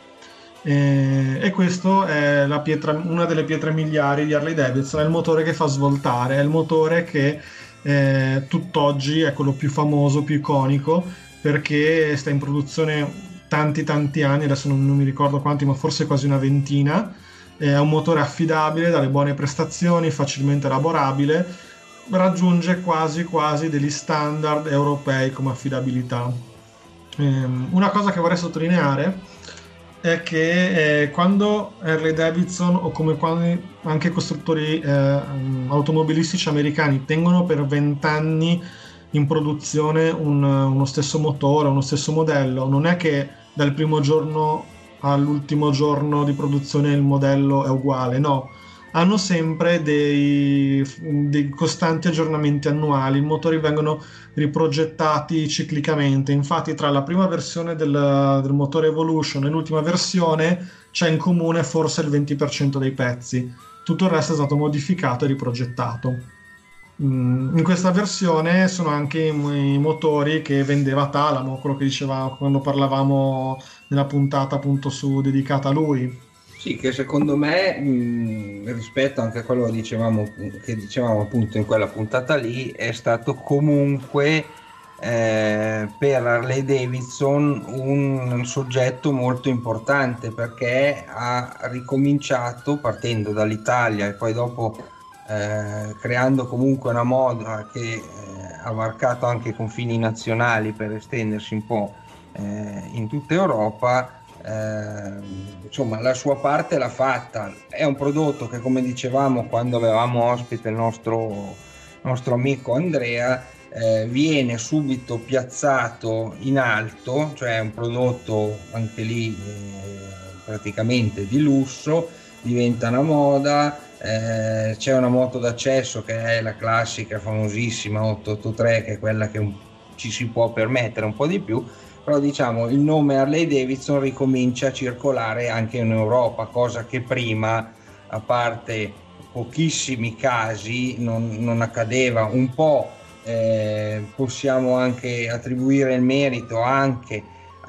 Eh, e questo è la pietra, una delle pietre miliari di Harley Davidson, è il motore che fa svoltare, è il motore che eh, tutt'oggi è quello più famoso, più iconico, perché sta in produzione tanti tanti anni, adesso non, non mi ricordo quanti, ma forse quasi una ventina. È un motore affidabile, dalle buone prestazioni, facilmente elaborabile, raggiunge quasi quasi degli standard europei come affidabilità. Eh, una cosa che vorrei sottolineare è che eh, quando Harley Davidson o come quando anche costruttori eh, automobilistici americani tengono per vent'anni in produzione un, uno stesso motore, uno stesso modello, non è che dal primo giorno all'ultimo giorno di produzione il modello è uguale, no, hanno sempre dei, dei costanti aggiornamenti annuali, i motori vengono riprogettati ciclicamente. Infatti tra la prima versione del, del motore Evolution e l'ultima versione c'è in comune forse il venti per cento dei pezzi, tutto il resto è stato modificato e riprogettato. In questa versione sono anche i motori che vendeva Talamo, quello che diceva quando parlavamo nella puntata appunto su dedicata a lui. Sì, che secondo me mh, rispetto anche a quello che dicevamo, che dicevamo appunto in quella puntata lì, è stato comunque eh, per Harley Davidson un soggetto molto importante, perché ha ricominciato partendo dall'Italia e poi dopo eh, creando comunque una moda che eh, ha varcato anche i confini nazionali per estendersi un po' eh, in tutta Europa. Eh, insomma, la sua parte l'ha fatta. È un prodotto che, come dicevamo quando avevamo ospite il nostro, nostro amico Andrea, eh, viene subito piazzato in alto, cioè è un prodotto anche lì eh, praticamente di lusso, diventa una moda. Eh, c'è una moto d'accesso che è la classica famosissima ottocentoottantatré, che è quella che un, ci si può permettere un po' di più, però diciamo il nome Harley Davidson ricomincia a circolare anche in Europa, cosa che prima, a parte pochissimi casi, non, non accadeva. Un po' eh, possiamo anche attribuire il merito anche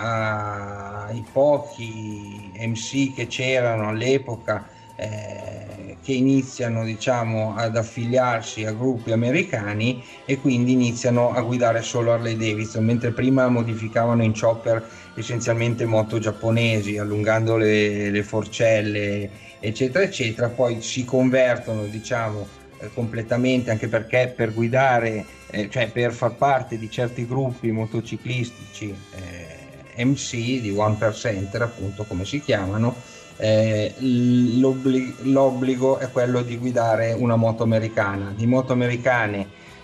ai pochi M C che c'erano all'epoca, eh, che iniziano diciamo ad affiliarsi a gruppi americani e quindi iniziano a guidare solo Harley Davidson, mentre prima modificavano in chopper essenzialmente moto giapponesi, allungando le, le forcelle eccetera eccetera. Poi si convertono diciamo eh, completamente, anche perché per guidare eh, cioè per far parte di certi gruppi motociclistici eh, M C di one percenter appunto come si chiamano, Eh, l'obblig- l'obbligo è quello di guidare una moto americana. Di moto americane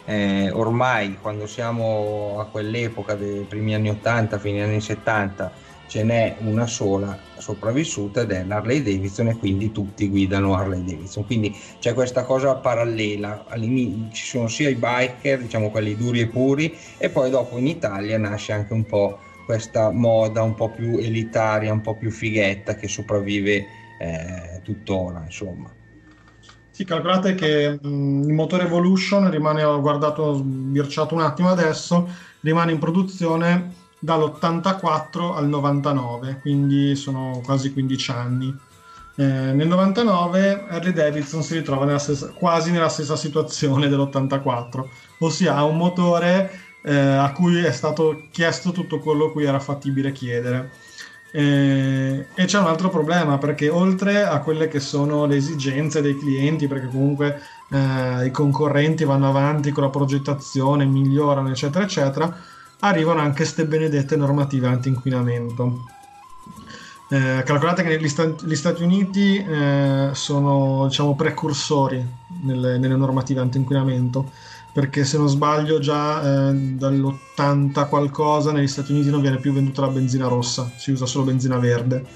eh, ormai quando siamo a quell'epoca dei primi anni ottanta, fine anni settanta, ce n'è una sola sopravvissuta ed è l'Harley Davidson, e quindi tutti guidano Harley Davidson, quindi c'è questa cosa parallela. All'inizio ci sono sia i biker, diciamo quelli duri e puri, e poi dopo in Italia nasce anche un po' questa moda un po' più elitaria, un po' più fighetta, che sopravvive eh, tuttora, insomma. Sì, calcolate che mh, il motore Evolution rimane, ho guardato, ho sbirciato un attimo adesso, rimane in produzione dall'ottantaquattro al novantanove, quindi sono quasi quindici anni. Eh, nel novantanove Harley Davidson si ritrova nella stessa, quasi nella stessa situazione dell'ottantaquattro, ossia ha un motore eh, a cui è stato chiesto tutto quello a cui era fattibile chiedere. Eh, e c'è un altro problema, perché oltre a quelle che sono le esigenze dei clienti, perché comunque eh, i concorrenti vanno avanti con la progettazione, migliorano eccetera eccetera, arrivano anche ste benedette normative anti-inquinamento. Eh, calcolate che negli Sta- gli Stati Uniti eh, sono, diciamo, precursori nelle, nelle normative anti-inquinamento, perché se non sbaglio già eh, dall'ottanta qualcosa negli Stati Uniti non viene più venduta la benzina rossa, si usa solo benzina verde.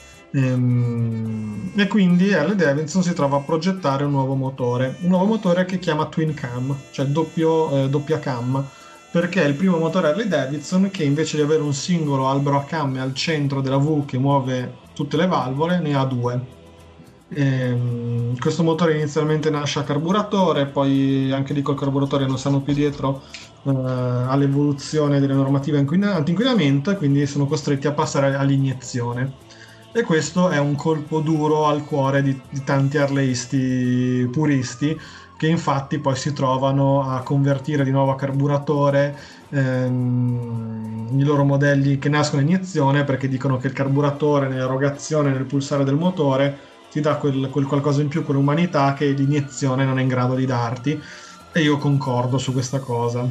Ehm, e quindi Harley Davidson si trova a progettare un nuovo motore, un nuovo motore che chiama Twin Cam, cioè doppio, eh, doppia cam, perché è il primo motore Harley Davidson che invece di avere un singolo albero a camme al centro della V che muove tutte le valvole, ne ha due. Ehm, questo motore inizialmente nasce a carburatore, poi anche lì col carburatore non stanno più dietro eh, all'evoluzione delle normative anti-inquinamento, e quindi sono costretti a passare all'iniezione. E questo è un colpo duro al cuore di, di tanti harleisti puristi, che infatti poi si trovano a convertire di nuovo a carburatore ehm, i loro modelli che nascono a iniezione, perché dicono che il carburatore nell'erogazione, nel pulsare del motore, ti dà quel, quel qualcosa in più, quell'umanità che l'iniezione non è in grado di darti. E io concordo su questa cosa.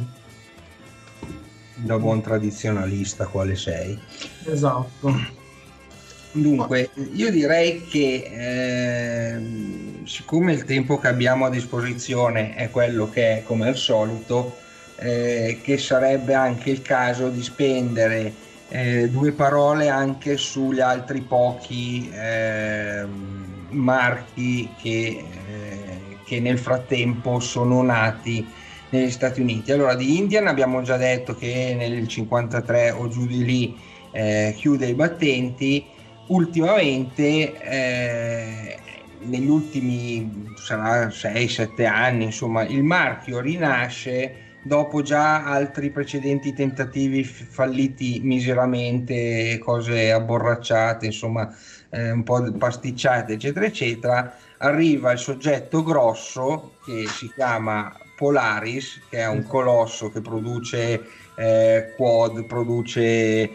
Da buon tradizionalista quale sei. Esatto. Dunque, io direi che eh, siccome il tempo che abbiamo a disposizione è quello che è, come al solito, eh, che sarebbe anche il caso di spendere eh, due parole anche sugli altri pochi eh, marchi che, eh, che nel frattempo sono nati negli Stati Uniti. Allora, di Indian abbiamo già detto che nel cinquantatré o giù di lì eh, chiude i battenti. Ultimamente eh, negli ultimi sarà sei sette anni, insomma, il marchio rinasce dopo già altri precedenti tentativi f- falliti miseramente, cose abborracciate, insomma, eh, un po' pasticciate eccetera eccetera. Arriva il soggetto grosso che si chiama Polaris, che è un colosso che produce eh, quad, produce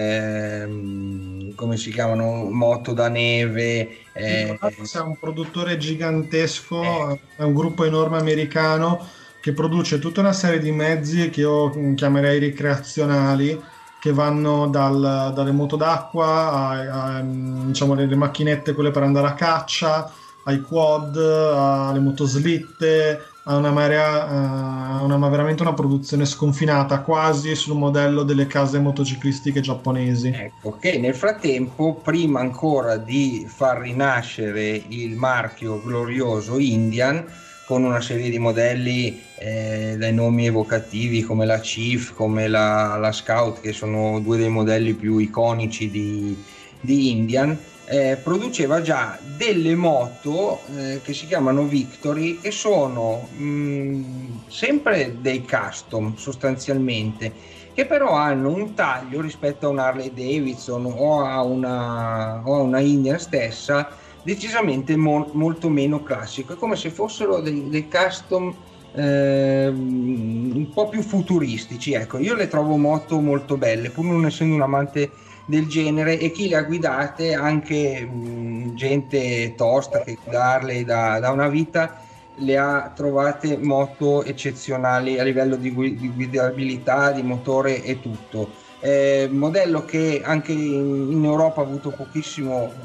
ehm, come si chiamano, moto da neve. Eh, Polaris è un produttore gigantesco, eh. È un gruppo enorme americano che produce tutta una serie di mezzi che io chiamerei ricreazionali, che vanno dal, dalle moto d'acqua a, a diciamo le, le macchinette, quelle per andare a caccia, ai quad, alle motoslitte, a una marea, uh, una, veramente una produzione sconfinata, quasi sul modello delle case motociclistiche giapponesi. Ecco, che nel frattempo, prima ancora di far rinascere il marchio glorioso Indian, con una serie di modelli eh, dai nomi evocativi come la Chief, come la, la Scout, che sono due dei modelli più iconici di, di Indian, Eh, produceva già delle moto eh, che si chiamano Victory, che sono mh, sempre dei custom sostanzialmente, che però hanno un taglio rispetto a un Harley Davidson o a una, o a una Indian stessa decisamente mo- molto meno classico. È come se fossero dei, dei custom eh, un po' più futuristici. Ecco, io le trovo moto molto belle, pur non essendo un amante del genere, e chi le ha guidate, anche mh, gente tosta che guidarle da, da una vita, le ha trovate moto eccezionali a livello di, gui- di guidabilità, di motore e tutto. Eh, modello che anche in, in Europa ha avuto pochissimo eh,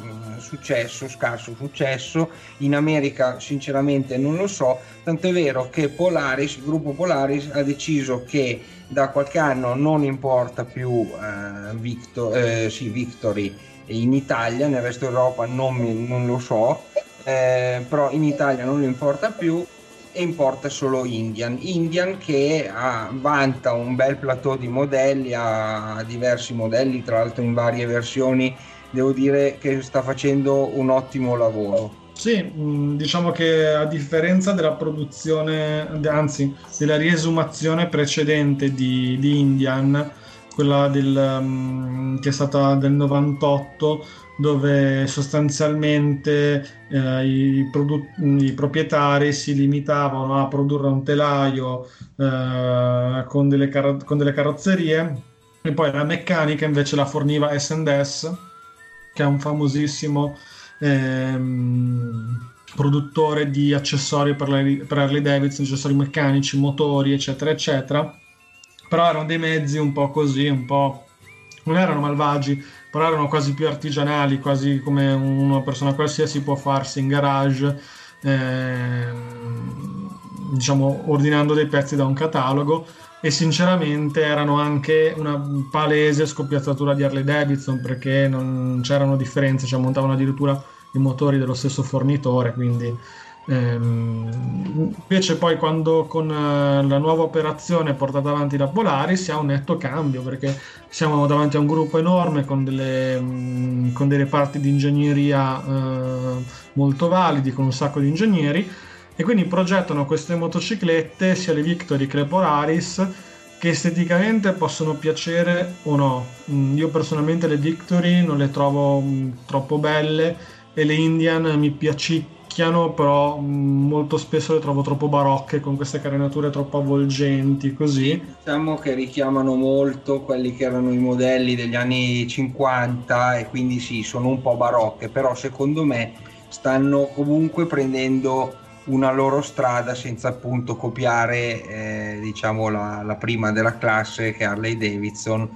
successo, scarso successo. In America sinceramente non lo so, tanto è vero che Polaris, il gruppo Polaris, ha deciso che da qualche anno non importa più eh, Victor, eh, sì, Victory in Italia, nel resto d'Europa non, mi, non lo so, eh, però in Italia non lo importa più e importa solo Indian. Indian che ha, vanta un bel plateau di modelli, ha diversi modelli, tra l'altro in varie versioni. Devo dire che sta facendo un ottimo lavoro. Sì, diciamo che a differenza della produzione, anzi della riesumazione precedente di, di Indian, quella del, che è stata del novantotto, dove sostanzialmente eh, i, produ- i proprietari si limitavano a produrre un telaio eh, con, delle car- con delle carrozzerie, e poi la meccanica invece la forniva S and S, che è un famosissimo ehm, produttore di accessori per, la, per Harley Davidson, accessori meccanici, motori, eccetera eccetera. Però erano dei mezzi un po' così, un po', non erano malvagi, però erano quasi più artigianali, quasi come una persona qualsiasi può farsi in garage, ehm, diciamo ordinando dei pezzi da un catalogo. E sinceramente erano anche una palese scoppiazzatura di Harley Davidson, perché non c'erano differenze, cioè montavano addirittura i motori dello stesso fornitore, quindi ehm, invece poi quando con uh, la nuova operazione portata avanti da Polaris si ha un netto cambio, perché siamo davanti a un gruppo enorme con delle, mh, con dei reparti di ingegneria uh, molto validi, con un sacco di ingegneri, e quindi progettano queste motociclette, sia le Victory che le Polaris, che esteticamente possono piacere o no. Io personalmente le Victory non le trovo mh, troppo belle, e le Indian mi piacicchiano, però mh, molto spesso le trovo troppo barocche, con queste carenature troppo avvolgenti, così. Diciamo che richiamano molto quelli che erano i modelli degli anni cinquanta, e quindi sì, sono un po' barocche, però secondo me stanno comunque prendendo una loro strada, senza appunto copiare eh, diciamo la, la prima della classe, che è Harley Davidson.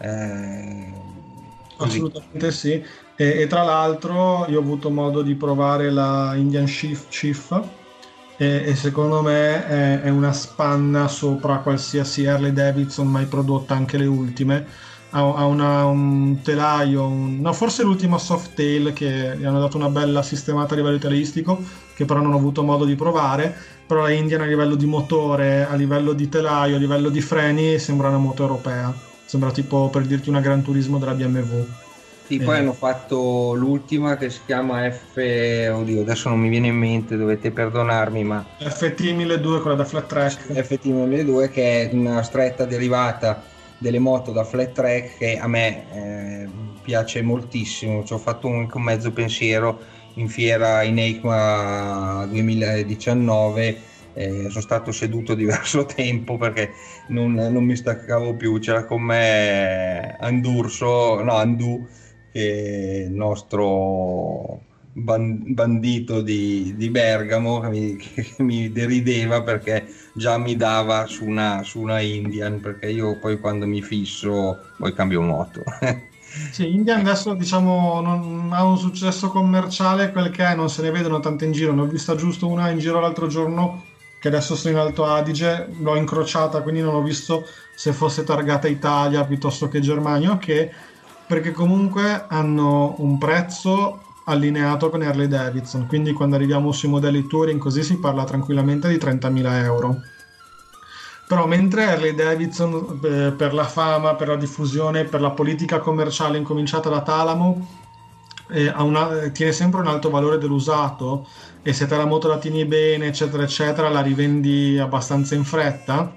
eh, Assolutamente sì, e, e tra l'altro io ho avuto modo di provare la Indian Chief, Chief e, e secondo me è, è una spanna sopra qualsiasi Harley Davidson mai prodotta, anche le ultime. Ha, ha una, un telaio, un, no, forse l'ultima Softail, che gli hanno dato una bella sistemata a livello telastico, che però non ho avuto modo di provare. Però la Indian a livello di motore, a livello di telaio, a livello di freni sembra una moto europea, sembra tipo, per dirti, una Gran Turismo della B M W. Sì, poi eh. hanno fatto l'ultima che si chiama F, oddio adesso non mi viene in mente, dovete perdonarmi, ma F T milleduecento, quella da flat track. F T milleduecento, che è una stretta derivata delle moto da flat track, che a me eh, piace moltissimo. Ci ho fatto un, un mezzo pensiero in fiera in EICMA duemiladiciannove, eh, sono stato seduto diverso tempo perché non, non mi staccavo più. C'era con me Andurso, no Andu, che è il nostro bandito di, di Bergamo, che mi, che mi derideva perché già mi dava su una, su una Indian, perché io poi quando mi fisso poi cambio moto. Sì, Indian adesso diciamo non ha un successo commerciale quel che è, non se ne vedono tante in giro. Ne ho vista giusto una in giro l'altro giorno, che adesso sono in Alto Adige, l'ho incrociata, quindi non ho visto se fosse targata Italia piuttosto che Germania, ok, perché comunque hanno un prezzo allineato con Harley Davidson, quindi quando arriviamo sui modelli Touring così si parla tranquillamente di trentamila euro. Però mentre Harley Davidson eh, per la fama, per la diffusione, per la politica commerciale incominciata da Talamo, eh, ha una, tiene sempre un alto valore dell'usato, e se te la moto la tieni bene eccetera eccetera la rivendi abbastanza in fretta,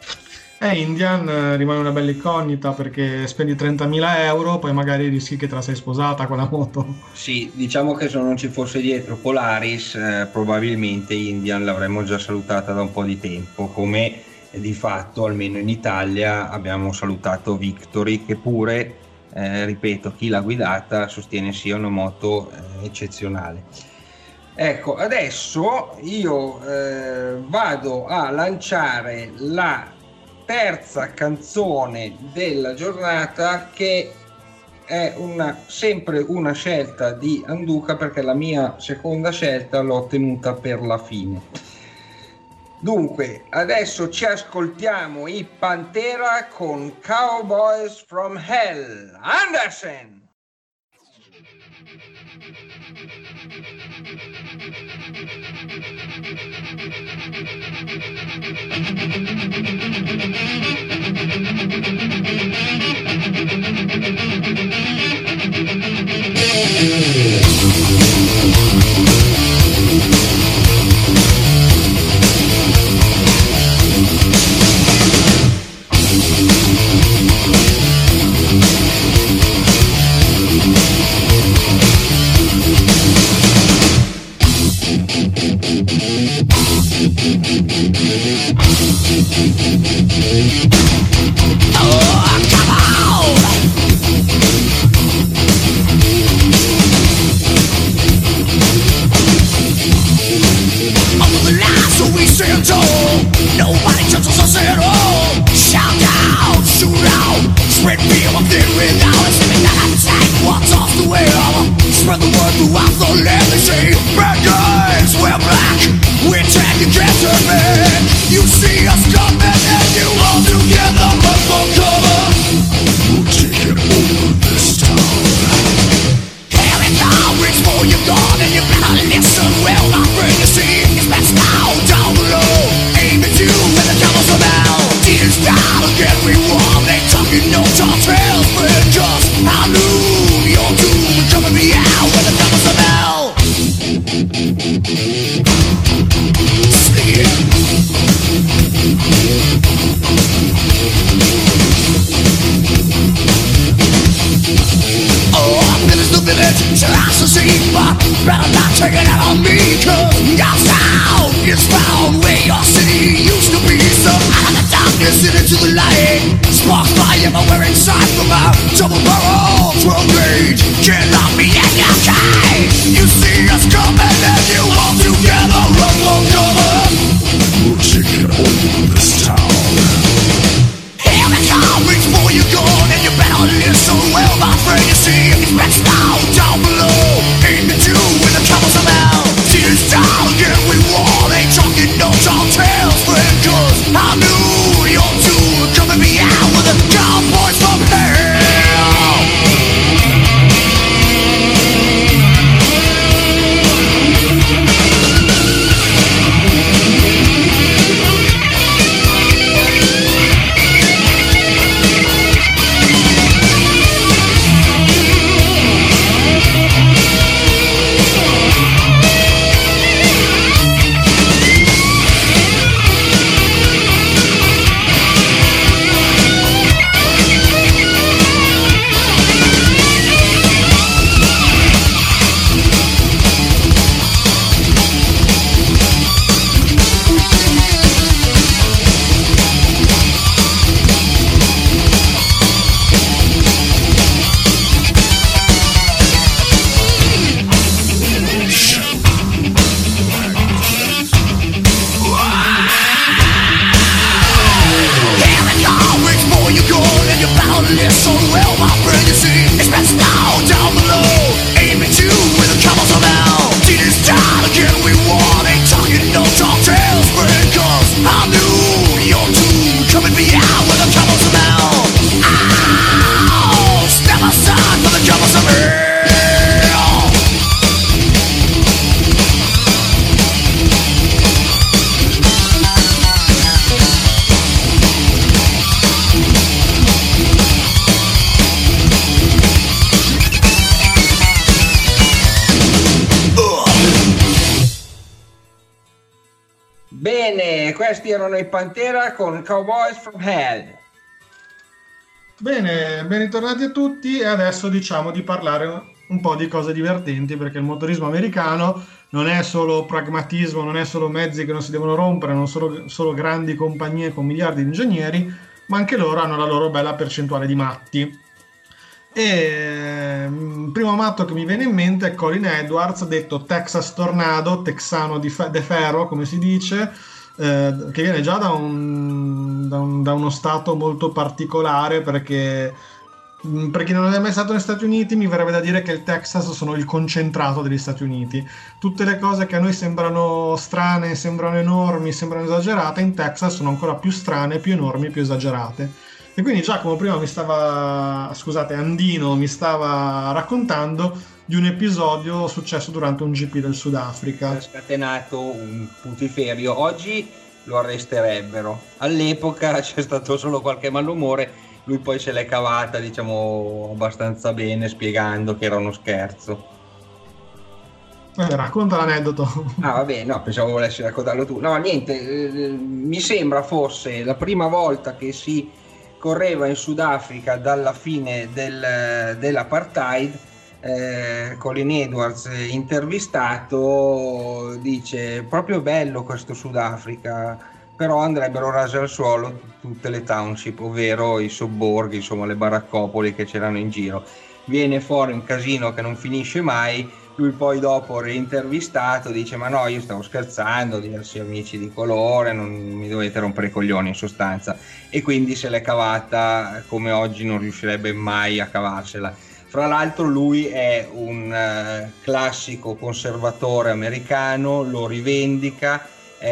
e Indian eh, rimane una bella incognita, perché spendi trentamila euro, poi magari rischi che te la sei sposata con la moto. Sì, diciamo che se non ci fosse dietro Polaris eh, probabilmente Indian l'avremmo già salutata da un po' di tempo, come di fatto almeno in Italia abbiamo salutato Victory, che pure eh, ripeto, chi l'ha guidata sostiene sia una moto eh, eccezionale. Ecco, adesso io eh, vado a lanciare la terza canzone della giornata, che è una, sempre una scelta di Anduka, perché la mia seconda scelta l'ho tenuta per la fine. Dunque, adesso ci ascoltiamo i Pantera con Cowboys from Hell. Andersen! Spread the word throughout the land. They say bad guys wear black. We're taking cancer, man. You see us coming and you all together run for cover. We're taking over this town. Here it now, reach for your gun and you better listen well. My friend, you see, it's best now down below. Aim at you when the devil's around. Tears down again, we won. They talking no tall tales, but just I knew your doom coming me out when the devil's around. Oh, I'm village to village, till I succeed, but better not take it out on me, cause your sound is found where your city used to be. So out of the darkness and into the light, sparks fly everywhere inside from our double barrel twelve gauge. Can't lock me in your cage. You see us coming and you all together run for cover. We're taking over this town. Here we come, reach for your gun and you better listen well, my friend. You see it's best now down below. Aim at you when the cover's around. Tears down again, we won. Ain't talking no tall tales, friend, cause I knew your doom coming me out with the cowboys from hell. Questi erano i Pantera con Cowboys from Hell. Bene, ben ritornati a tutti e adesso diciamo di parlare un po' di cose divertenti, perché il motorismo americano non è solo pragmatismo, non è solo mezzi che non si devono rompere, non sono solo grandi compagnie con miliardi di ingegneri, ma anche loro hanno la loro bella percentuale di matti. E il primo matto che mi viene in mente è Colin Edwards, detto Texas Tornado, texano di fe- de ferro come si dice, eh, che viene già da, un, da, un, da uno stato molto particolare, perché mh, per chi non è mai stato negli Stati Uniti, mi verrebbe da dire che il Texas sono il concentrato degli Stati Uniti. Tutte le cose che a noi sembrano strane, sembrano enormi, sembrano esagerate, in Texas sono ancora più strane, più enormi, più esagerate. E quindi Giacomo prima mi stava, scusate, Andino mi stava raccontando di un episodio successo durante un G P del Sudafrica. Ha scatenato un putiferio. Oggi lo arresterebbero. All'epoca c'è stato solo qualche malumore, lui poi se l'è cavata, diciamo, abbastanza bene, spiegando che era uno scherzo. Eh, racconta l'aneddoto. Ah, vabbè, no, pensavo volessi raccontarlo tu. No, niente, eh, mi sembra fosse la prima volta che si correva in Sudafrica dalla fine del, dell'apartheid. eh, Colin Edwards, intervistato, dice proprio bello questo Sudafrica, però andrebbero rase al suolo tutte le township, ovvero i sobborghi, insomma le baraccopoli che c'erano in giro. Viene fuori un casino che non finisce mai. Lui poi dopo reintervistato dice ma no, io stavo scherzando, diversi amici di colore, non mi dovete rompere i coglioni in sostanza, e quindi se l'è cavata come oggi non riuscirebbe mai a cavarsela. Fra l'altro lui è un uh, classico conservatore americano, lo rivendica, è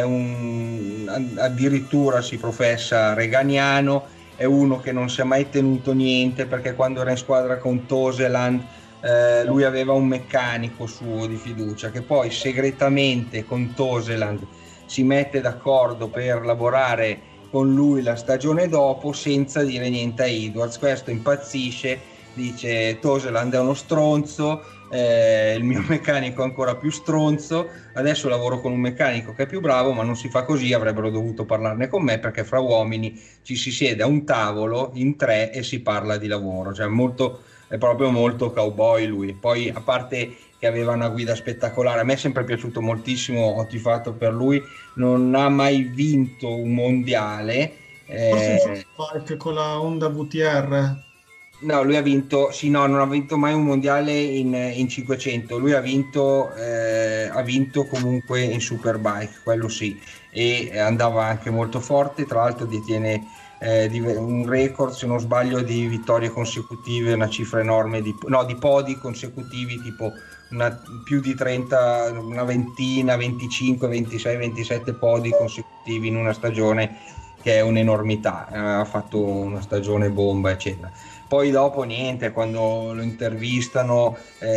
un, addirittura si professa reganiano, è uno che non si è mai tenuto niente, perché quando era in squadra con Toseland Eh, lui aveva un meccanico suo di fiducia che poi segretamente con Toseland si mette d'accordo per lavorare con lui la stagione dopo senza dire niente a Edwards. Questo impazzisce, dice Toseland è uno stronzo, eh, il mio meccanico è ancora più stronzo, adesso lavoro con un meccanico che è più bravo, ma non si fa così, avrebbero dovuto parlarne con me, perché fra uomini ci si siede a un tavolo in tre e si parla di lavoro. Cioè molto, è proprio molto cowboy lui. Poi, a parte che aveva una guida spettacolare, a me è sempre piaciuto moltissimo, ho tifato per lui, non ha mai vinto un mondiale. Forse eh, con la Honda V T R. No, lui ha vinto, sì, no, non ha vinto mai un mondiale in, in cinquecento, lui ha vinto, eh, ha vinto comunque in Superbike, quello sì, e andava anche molto forte, tra l'altro detiene eh, di, un record, se non sbaglio, di vittorie consecutive, una cifra enorme, di, no, di podi consecutivi, tipo una, più di trenta, una ventina, venticinque, ventisei, ventisette podi consecutivi in una stagione, che è un'enormità, eh, ha fatto una stagione bomba, eccetera. Poi dopo niente, quando lo intervistano,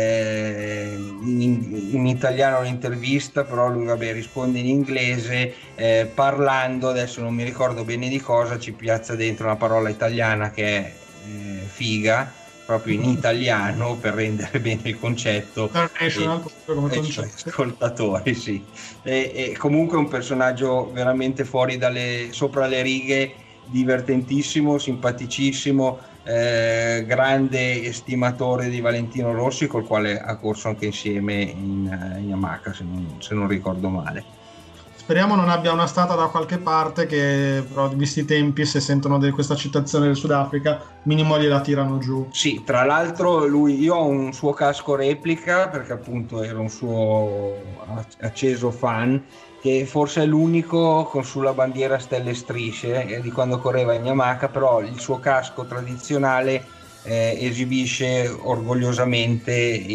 eh, in, in italiano lo intervista, però lui vabbè risponde in inglese, eh, parlando, adesso non mi ricordo bene di cosa, ci piazza dentro una parola italiana che è eh, figa, proprio in italiano, per rendere bene il concetto. International, e, come e concetto. Ascoltatori, sì. E, e comunque un personaggio veramente fuori dalle, sopra le righe, divertentissimo, simpaticissimo, eh, grande estimatore di Valentino Rossi, col quale ha corso anche insieme in, in Yamaha, se non, se non ricordo male. Speriamo non abbia una stata da qualche parte, che però visti i tempi, se sentono di questa citazione del Sudafrica, minimo gliela tirano giù. Sì, tra l'altro lui, io ho un suo casco replica, perché appunto ero un suo acceso fan, che forse è l'unico con sulla bandiera stelle e strisce di quando correva in Yamaha, però il suo casco tradizionale eh, esibisce orgogliosamente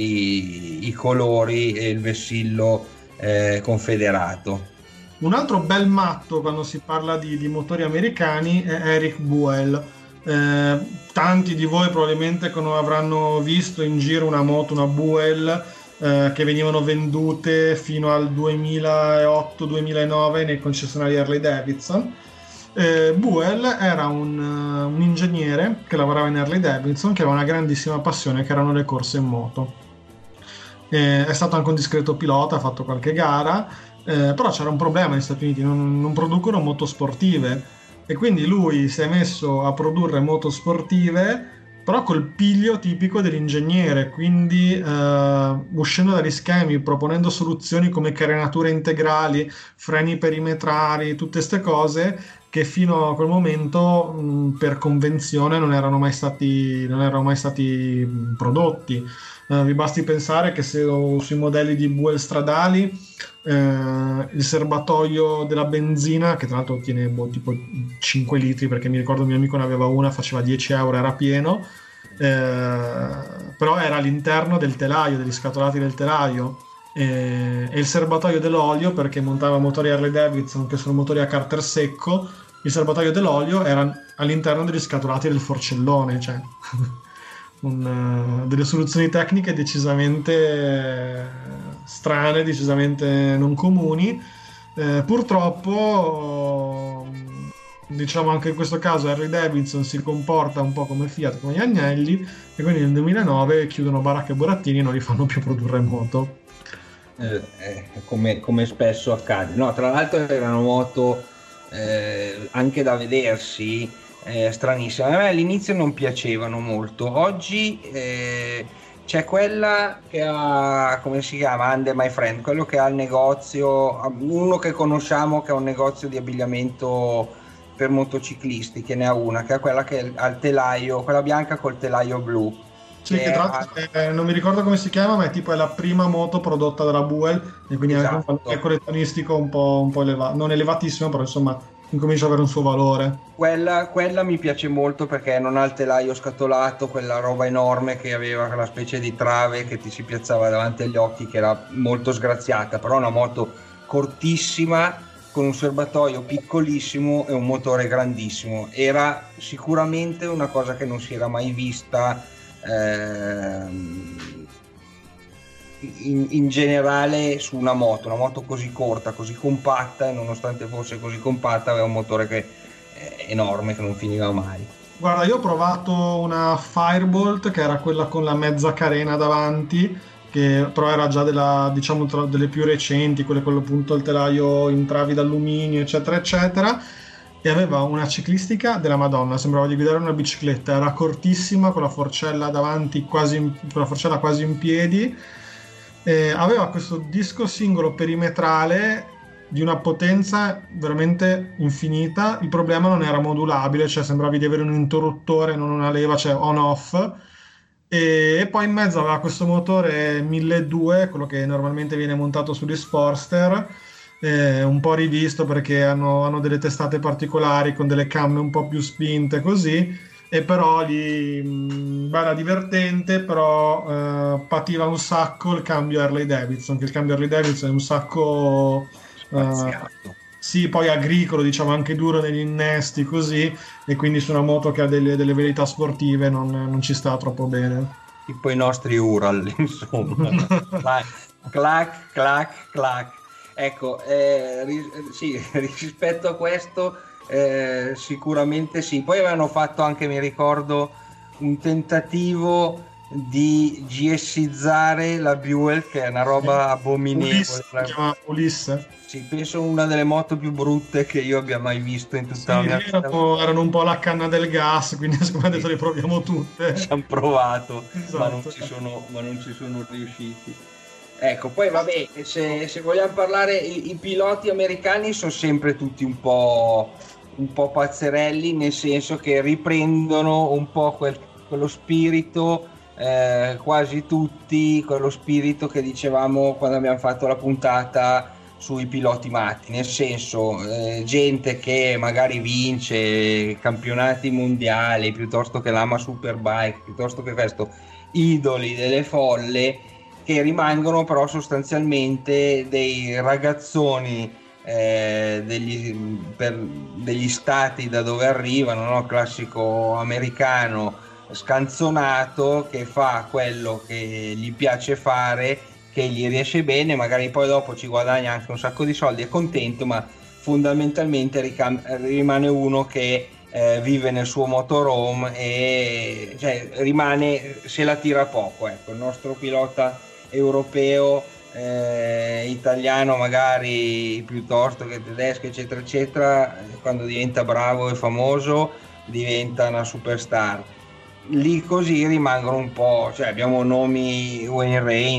i, i colori e il vessillo eh, confederato. Un altro bel matto quando si parla di, di motori americani è Eric Buell. Eh, tanti di voi probabilmente avranno visto in giro una moto, una Buell, eh, che venivano vendute fino al duemilaotto duemilanove nei concessionari Harley Davidson. Eh, Buell era un, uh, un ingegnere che lavorava in Harley Davidson, che aveva una grandissima passione, che erano le corse in moto. Eh, è stato anche un discreto pilota, ha fatto qualche gara, eh, però c'era un problema negli Stati Uniti, non, non producono moto sportive, e quindi lui si è messo a produrre moto sportive, però col piglio tipico dell'ingegnere, quindi eh, uscendo dagli schemi, proponendo soluzioni come carenature integrali, freni perimetrali, tutte queste cose che fino a quel momento mh, per convenzione non erano mai stati, non erano mai stati mh, prodotti. Uh, vi basti pensare che se o, sui modelli di Buell stradali eh, il serbatoio della benzina, che tra l'altro tiene boh, tipo cinque litri, perché mi ricordo mio amico ne aveva una, faceva dieci euro, era pieno, eh, però era all'interno del telaio, degli scatolati del telaio, e, e il serbatoio dell'olio, perché montava motori Harley Davidson che sono motori a carter secco, il serbatoio dell'olio era all'interno degli scatolati del forcellone, cioè un, delle soluzioni tecniche decisamente strane, decisamente non comuni. Eh, purtroppo, diciamo, anche in questo caso Harley Davidson si comporta un po' come Fiat, come gli Agnelli, e quindi nel duemilanove chiudono baracca e burattini e non li fanno più produrre moto. Eh, eh, come, come spesso accade. No, tra l'altro erano moto eh, anche da vedersi eh, stranissime. A me all'inizio non piacevano molto. Oggi eh, c'è quella che ha, come si chiama? Under My Friend, quello che ha il negozio, uno che conosciamo che ha un negozio di abbigliamento per motociclisti, che ne ha una, che è quella che ha il telaio, quella bianca col telaio blu. Sì, che tra l'altro eh, non mi ricordo come si chiama, ma è tipo è la prima moto prodotta dalla Buell, e quindi Esatto. anche un valore collezionistico un po', un po' elevato, non elevatissimo, però insomma incomincia ad avere un suo valore. Quella, quella mi piace molto perché non ha il telaio scatolato, quella roba enorme che aveva quella specie di trave che ti si piazzava davanti agli occhi, che era molto sgraziata, però una moto cortissima con un serbatoio piccolissimo e un motore grandissimo. Era sicuramente una cosa che non si era mai vista ehm, in, in generale su una moto, una moto così corta, così compatta, e nonostante fosse così compatta aveva un motore che è enorme, che non finiva mai. Guarda, io ho provato una Firebolt, che era quella con la mezza carena davanti, che però era già della, diciamo, tra delle più recenti, quelle con appunto il telaio in travi d'alluminio, eccetera eccetera, e aveva una ciclistica della Madonna, sembrava di guidare una bicicletta, era cortissima, con la forcella davanti quasi in, con la forcella quasi in piedi, e aveva questo disco singolo perimetrale di una potenza veramente infinita. Il problema non era modulabile, cioè sembravi di avere un interruttore, non una leva, cioè on-off. E poi in mezzo aveva questo motore milleduecento, quello che normalmente viene montato sugli Sportster, eh, un po' rivisto perché hanno, hanno delle testate particolari con delle camme un po' più spinte così, e però lì mh, bella divertente, però eh, pativa un sacco il cambio Harley Davidson, che il cambio Harley Davidson è un sacco eh, sì, poi agricolo, diciamo, anche duro negli innesti così, e quindi su una moto che ha delle, delle verità sportive non, non ci sta troppo bene. Tipo i nostri Ural, insomma. Clac, clac, clac. Ecco, eh, ri- sì, rispetto a questo eh, sicuramente sì. Poi avevano fatto anche, mi ricordo, un tentativo di G S-izzare la Buell, che è una roba abominevole. Ulisse, si chiama Ulisse. Sì, penso una delle moto più brutte che io abbia mai visto in tutta Sì, la mia vita. erano, erano un po' la canna del gas, quindi secondo me adesso le proviamo tutte. Ci hanno provato, Esatto. ma, non ci sono, ma non ci sono riusciti. Ecco, poi vabbè, se, se vogliamo parlare, i, i piloti americani sono sempre tutti un po', un po' pazzerelli, nel senso che riprendono un po' quel, quello spirito, eh, quasi tutti, quello spirito che dicevamo quando abbiamo fatto la puntata sui piloti matti, nel senso eh, gente che magari vince campionati mondiali, piuttosto che l'ama Superbike, piuttosto che questo, idoli delle folle, che rimangono però sostanzialmente dei ragazzoni eh, degli, per, degli stati da dove arrivano, no? Classico americano scanzonato che fa quello che gli piace fare, che gli riesce bene, magari poi dopo ci guadagna anche un sacco di soldi, è contento, ma fondamentalmente ricam- rimane uno che eh, vive nel suo motorhome e cioè, rimane, se la tira poco. Ecco, il nostro pilota europeo, eh, italiano magari piuttosto che tedesco, eccetera eccetera, quando diventa bravo e famoso diventa una superstar. Lì così rimangono un po', cioè abbiamo nomi Wayne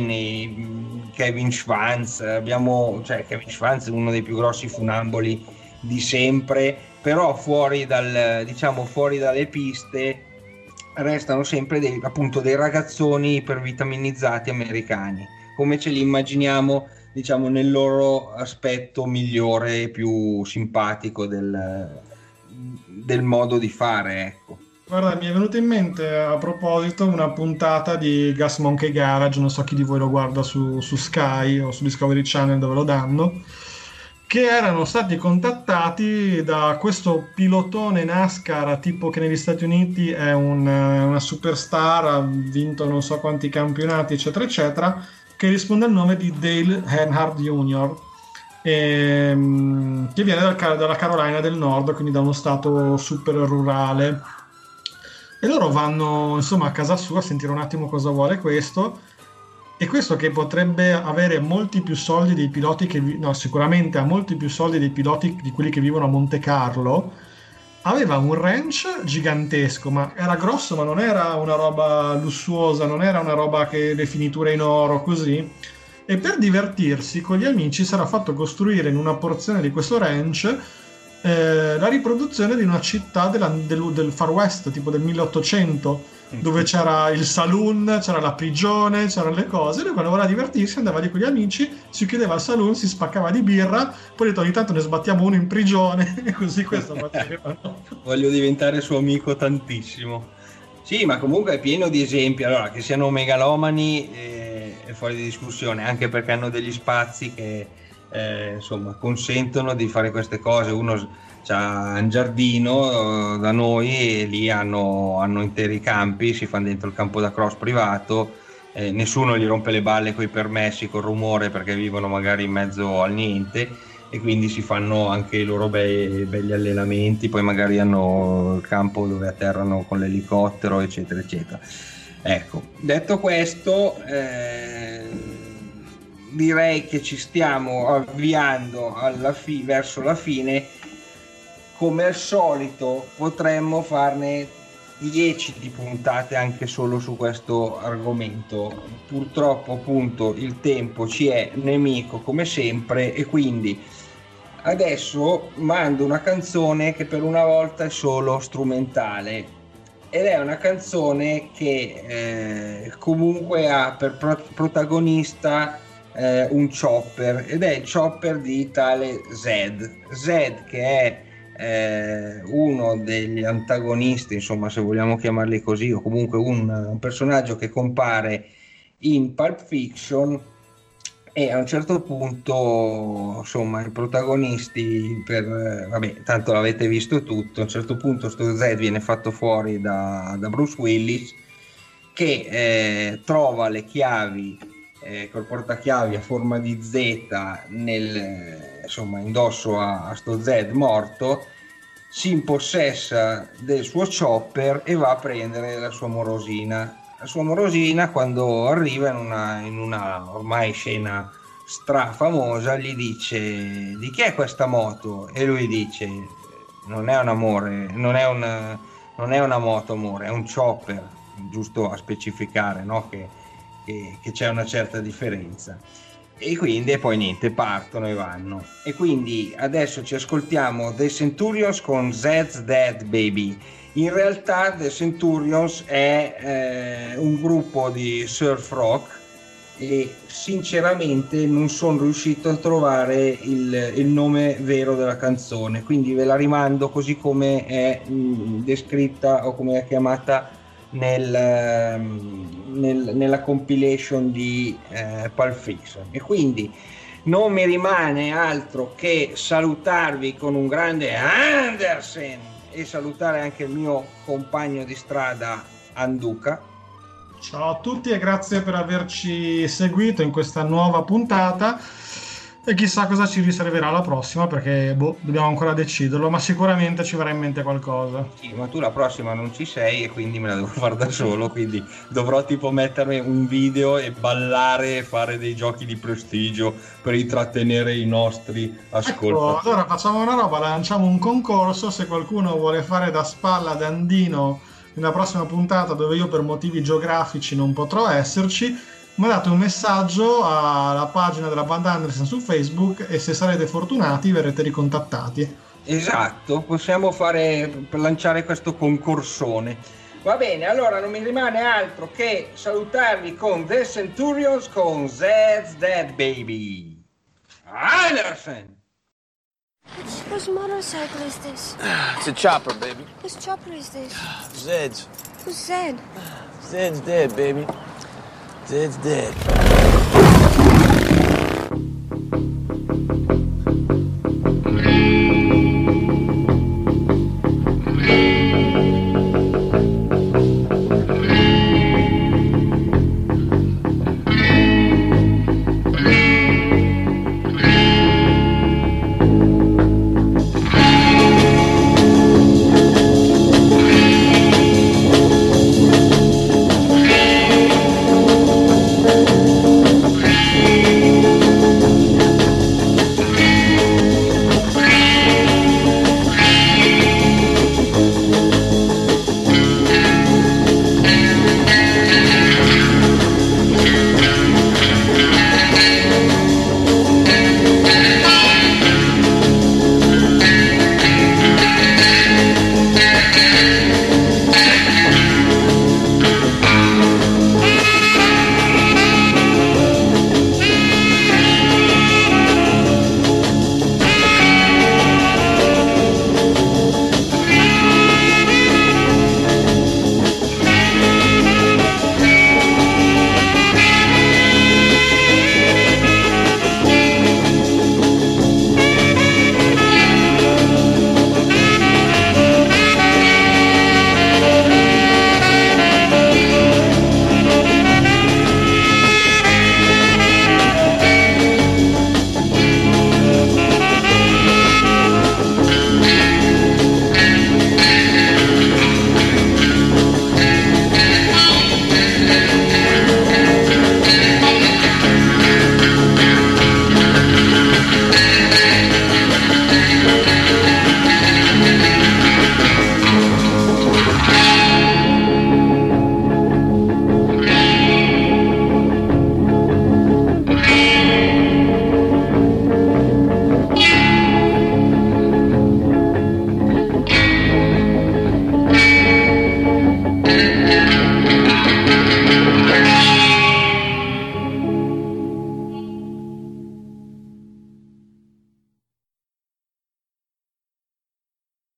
Rainey, Kevin Schwantz, abbiamo, cioè Kevin Schwantz è uno dei più grossi funamboli di sempre, però fuori dal, diciamo fuori dalle piste restano sempre dei, appunto dei ragazzoni ipervitaminizzati americani, come ce li immaginiamo, diciamo, nel loro aspetto migliore e più simpatico del, del modo di fare, ecco. Guarda, mi è venuta in mente a proposito una puntata di Gas Monkey Garage, non so chi di voi lo guarda su, su Sky o su Discovery Channel dove lo danno, che erano stati contattati da questo pilotone NASCAR tipo che negli Stati Uniti è un, una superstar, ha vinto non so quanti campionati eccetera eccetera, che risponde al nome di Dale Earnhardt junior, ehm, che viene dal, dalla Carolina del Nord, quindi da uno stato super rurale, e loro vanno insomma a casa sua a sentire un attimo cosa vuole questo. E questo che potrebbe avere molti più soldi dei piloti che vi- no, sicuramente ha molti più soldi dei piloti di quelli che vivono a Monte Carlo, aveva un ranch gigantesco, ma era grosso, ma non era una roba lussuosa, non era una roba che le finiture in oro così. E per divertirsi con gli amici si era fatto costruire in una porzione di questo ranch eh, la riproduzione di una città della- del, del Far West, tipo del milleottocento, dove c'era il saloon, c'era la prigione, c'erano le cose. Lui quando voleva divertirsi andava lì con gli amici, si chiudeva al saloon, si spaccava di birra, poi ha detto ogni tanto ne sbattiamo uno in prigione e così questo facevano. Voglio diventare suo amico tantissimo. Sì, ma comunque è pieno di esempi. Allora, che siano megalomani eh, è fuori di discussione, anche perché hanno degli spazi che eh, insomma consentono di fare queste cose. Uno c'ha un giardino eh, da noi e lì hanno, hanno interi campi, si fanno dentro il campo da cross privato, eh, nessuno gli rompe le balle coi permessi, col rumore, perché vivono magari in mezzo al niente, e quindi si fanno anche i loro bei, begli allenamenti. Poi magari hanno il campo dove atterrano con l'elicottero eccetera eccetera. Ecco, detto questo, eh, direi che ci stiamo avviando alla fi- verso la fine. Come al solito potremmo farne dieci di puntate anche solo su questo argomento. Purtroppo appunto il tempo ci è nemico come sempre, e quindi adesso mando una canzone che per una volta è solo strumentale, ed è una canzone che eh, comunque ha per pro- protagonista eh, un chopper, ed è il chopper di tale Zed Zed che è Eh, uno degli antagonisti, insomma, se vogliamo chiamarli così, o comunque un, un personaggio che compare in Pulp Fiction. E a un certo punto, insomma, i protagonisti, per eh, vabbè, tanto l'avete visto tutto, a un certo punto sto Zed viene fatto fuori da, da Bruce Willis, che eh, trova le chiavi eh, col portachiavi a forma di Z nel eh, insomma indosso a, a sto Zed morto, si impossessa del suo chopper e va a prendere la sua morosina. La sua morosina, quando arriva in una, in una ormai scena strafamosa, gli dice: di chi è questa moto? E lui dice: non è un amore, non è una, non è una moto amore, è un chopper, giusto a specificare, no? che, che, che c'è una certa differenza. E quindi e poi niente, partono e vanno. E quindi adesso ci ascoltiamo The Centurions con Zed's Dead Baby. In realtà The Centurions è eh, un gruppo di surf rock, e sinceramente non sono riuscito a trovare il, il nome vero della canzone, quindi ve la rimando così come è mh, descritta o come è chiamata nel, nel, nella compilation di eh, Pulp Fiction. E quindi non mi rimane altro che salutarvi con un grande Andersen e salutare anche il mio compagno di strada Anduka. Ciao a tutti e grazie per averci seguito in questa nuova puntata, e chissà cosa ci riserverà la prossima, perché boh, dobbiamo ancora deciderlo, ma sicuramente ci verrà in mente qualcosa. Sì, ma tu la prossima non ci sei e quindi me la devo fare da solo, quindi dovrò tipo mettermi un video e ballare e fare dei giochi di prestigio per intrattenere i nostri ascoltatori. Ecco, allora facciamo una roba, lanciamo un concorso: se qualcuno vuole fare da spalla Dandino nella prossima puntata, dove io per motivi geografici non potrò esserci, mandate un messaggio alla pagina della band Andersen su Facebook e se sarete fortunati verrete ricontattati. Esatto, possiamo fare per lanciare questo concorsone. Va bene, allora non mi rimane altro che salutarvi con The Centurions con Zed's Dead Baby. Andersen! Whose motorcycle is this? It's a chopper, baby. Whose chopper is this? Zed's. Who's Zed? Zed's dead, baby. Zed's dead.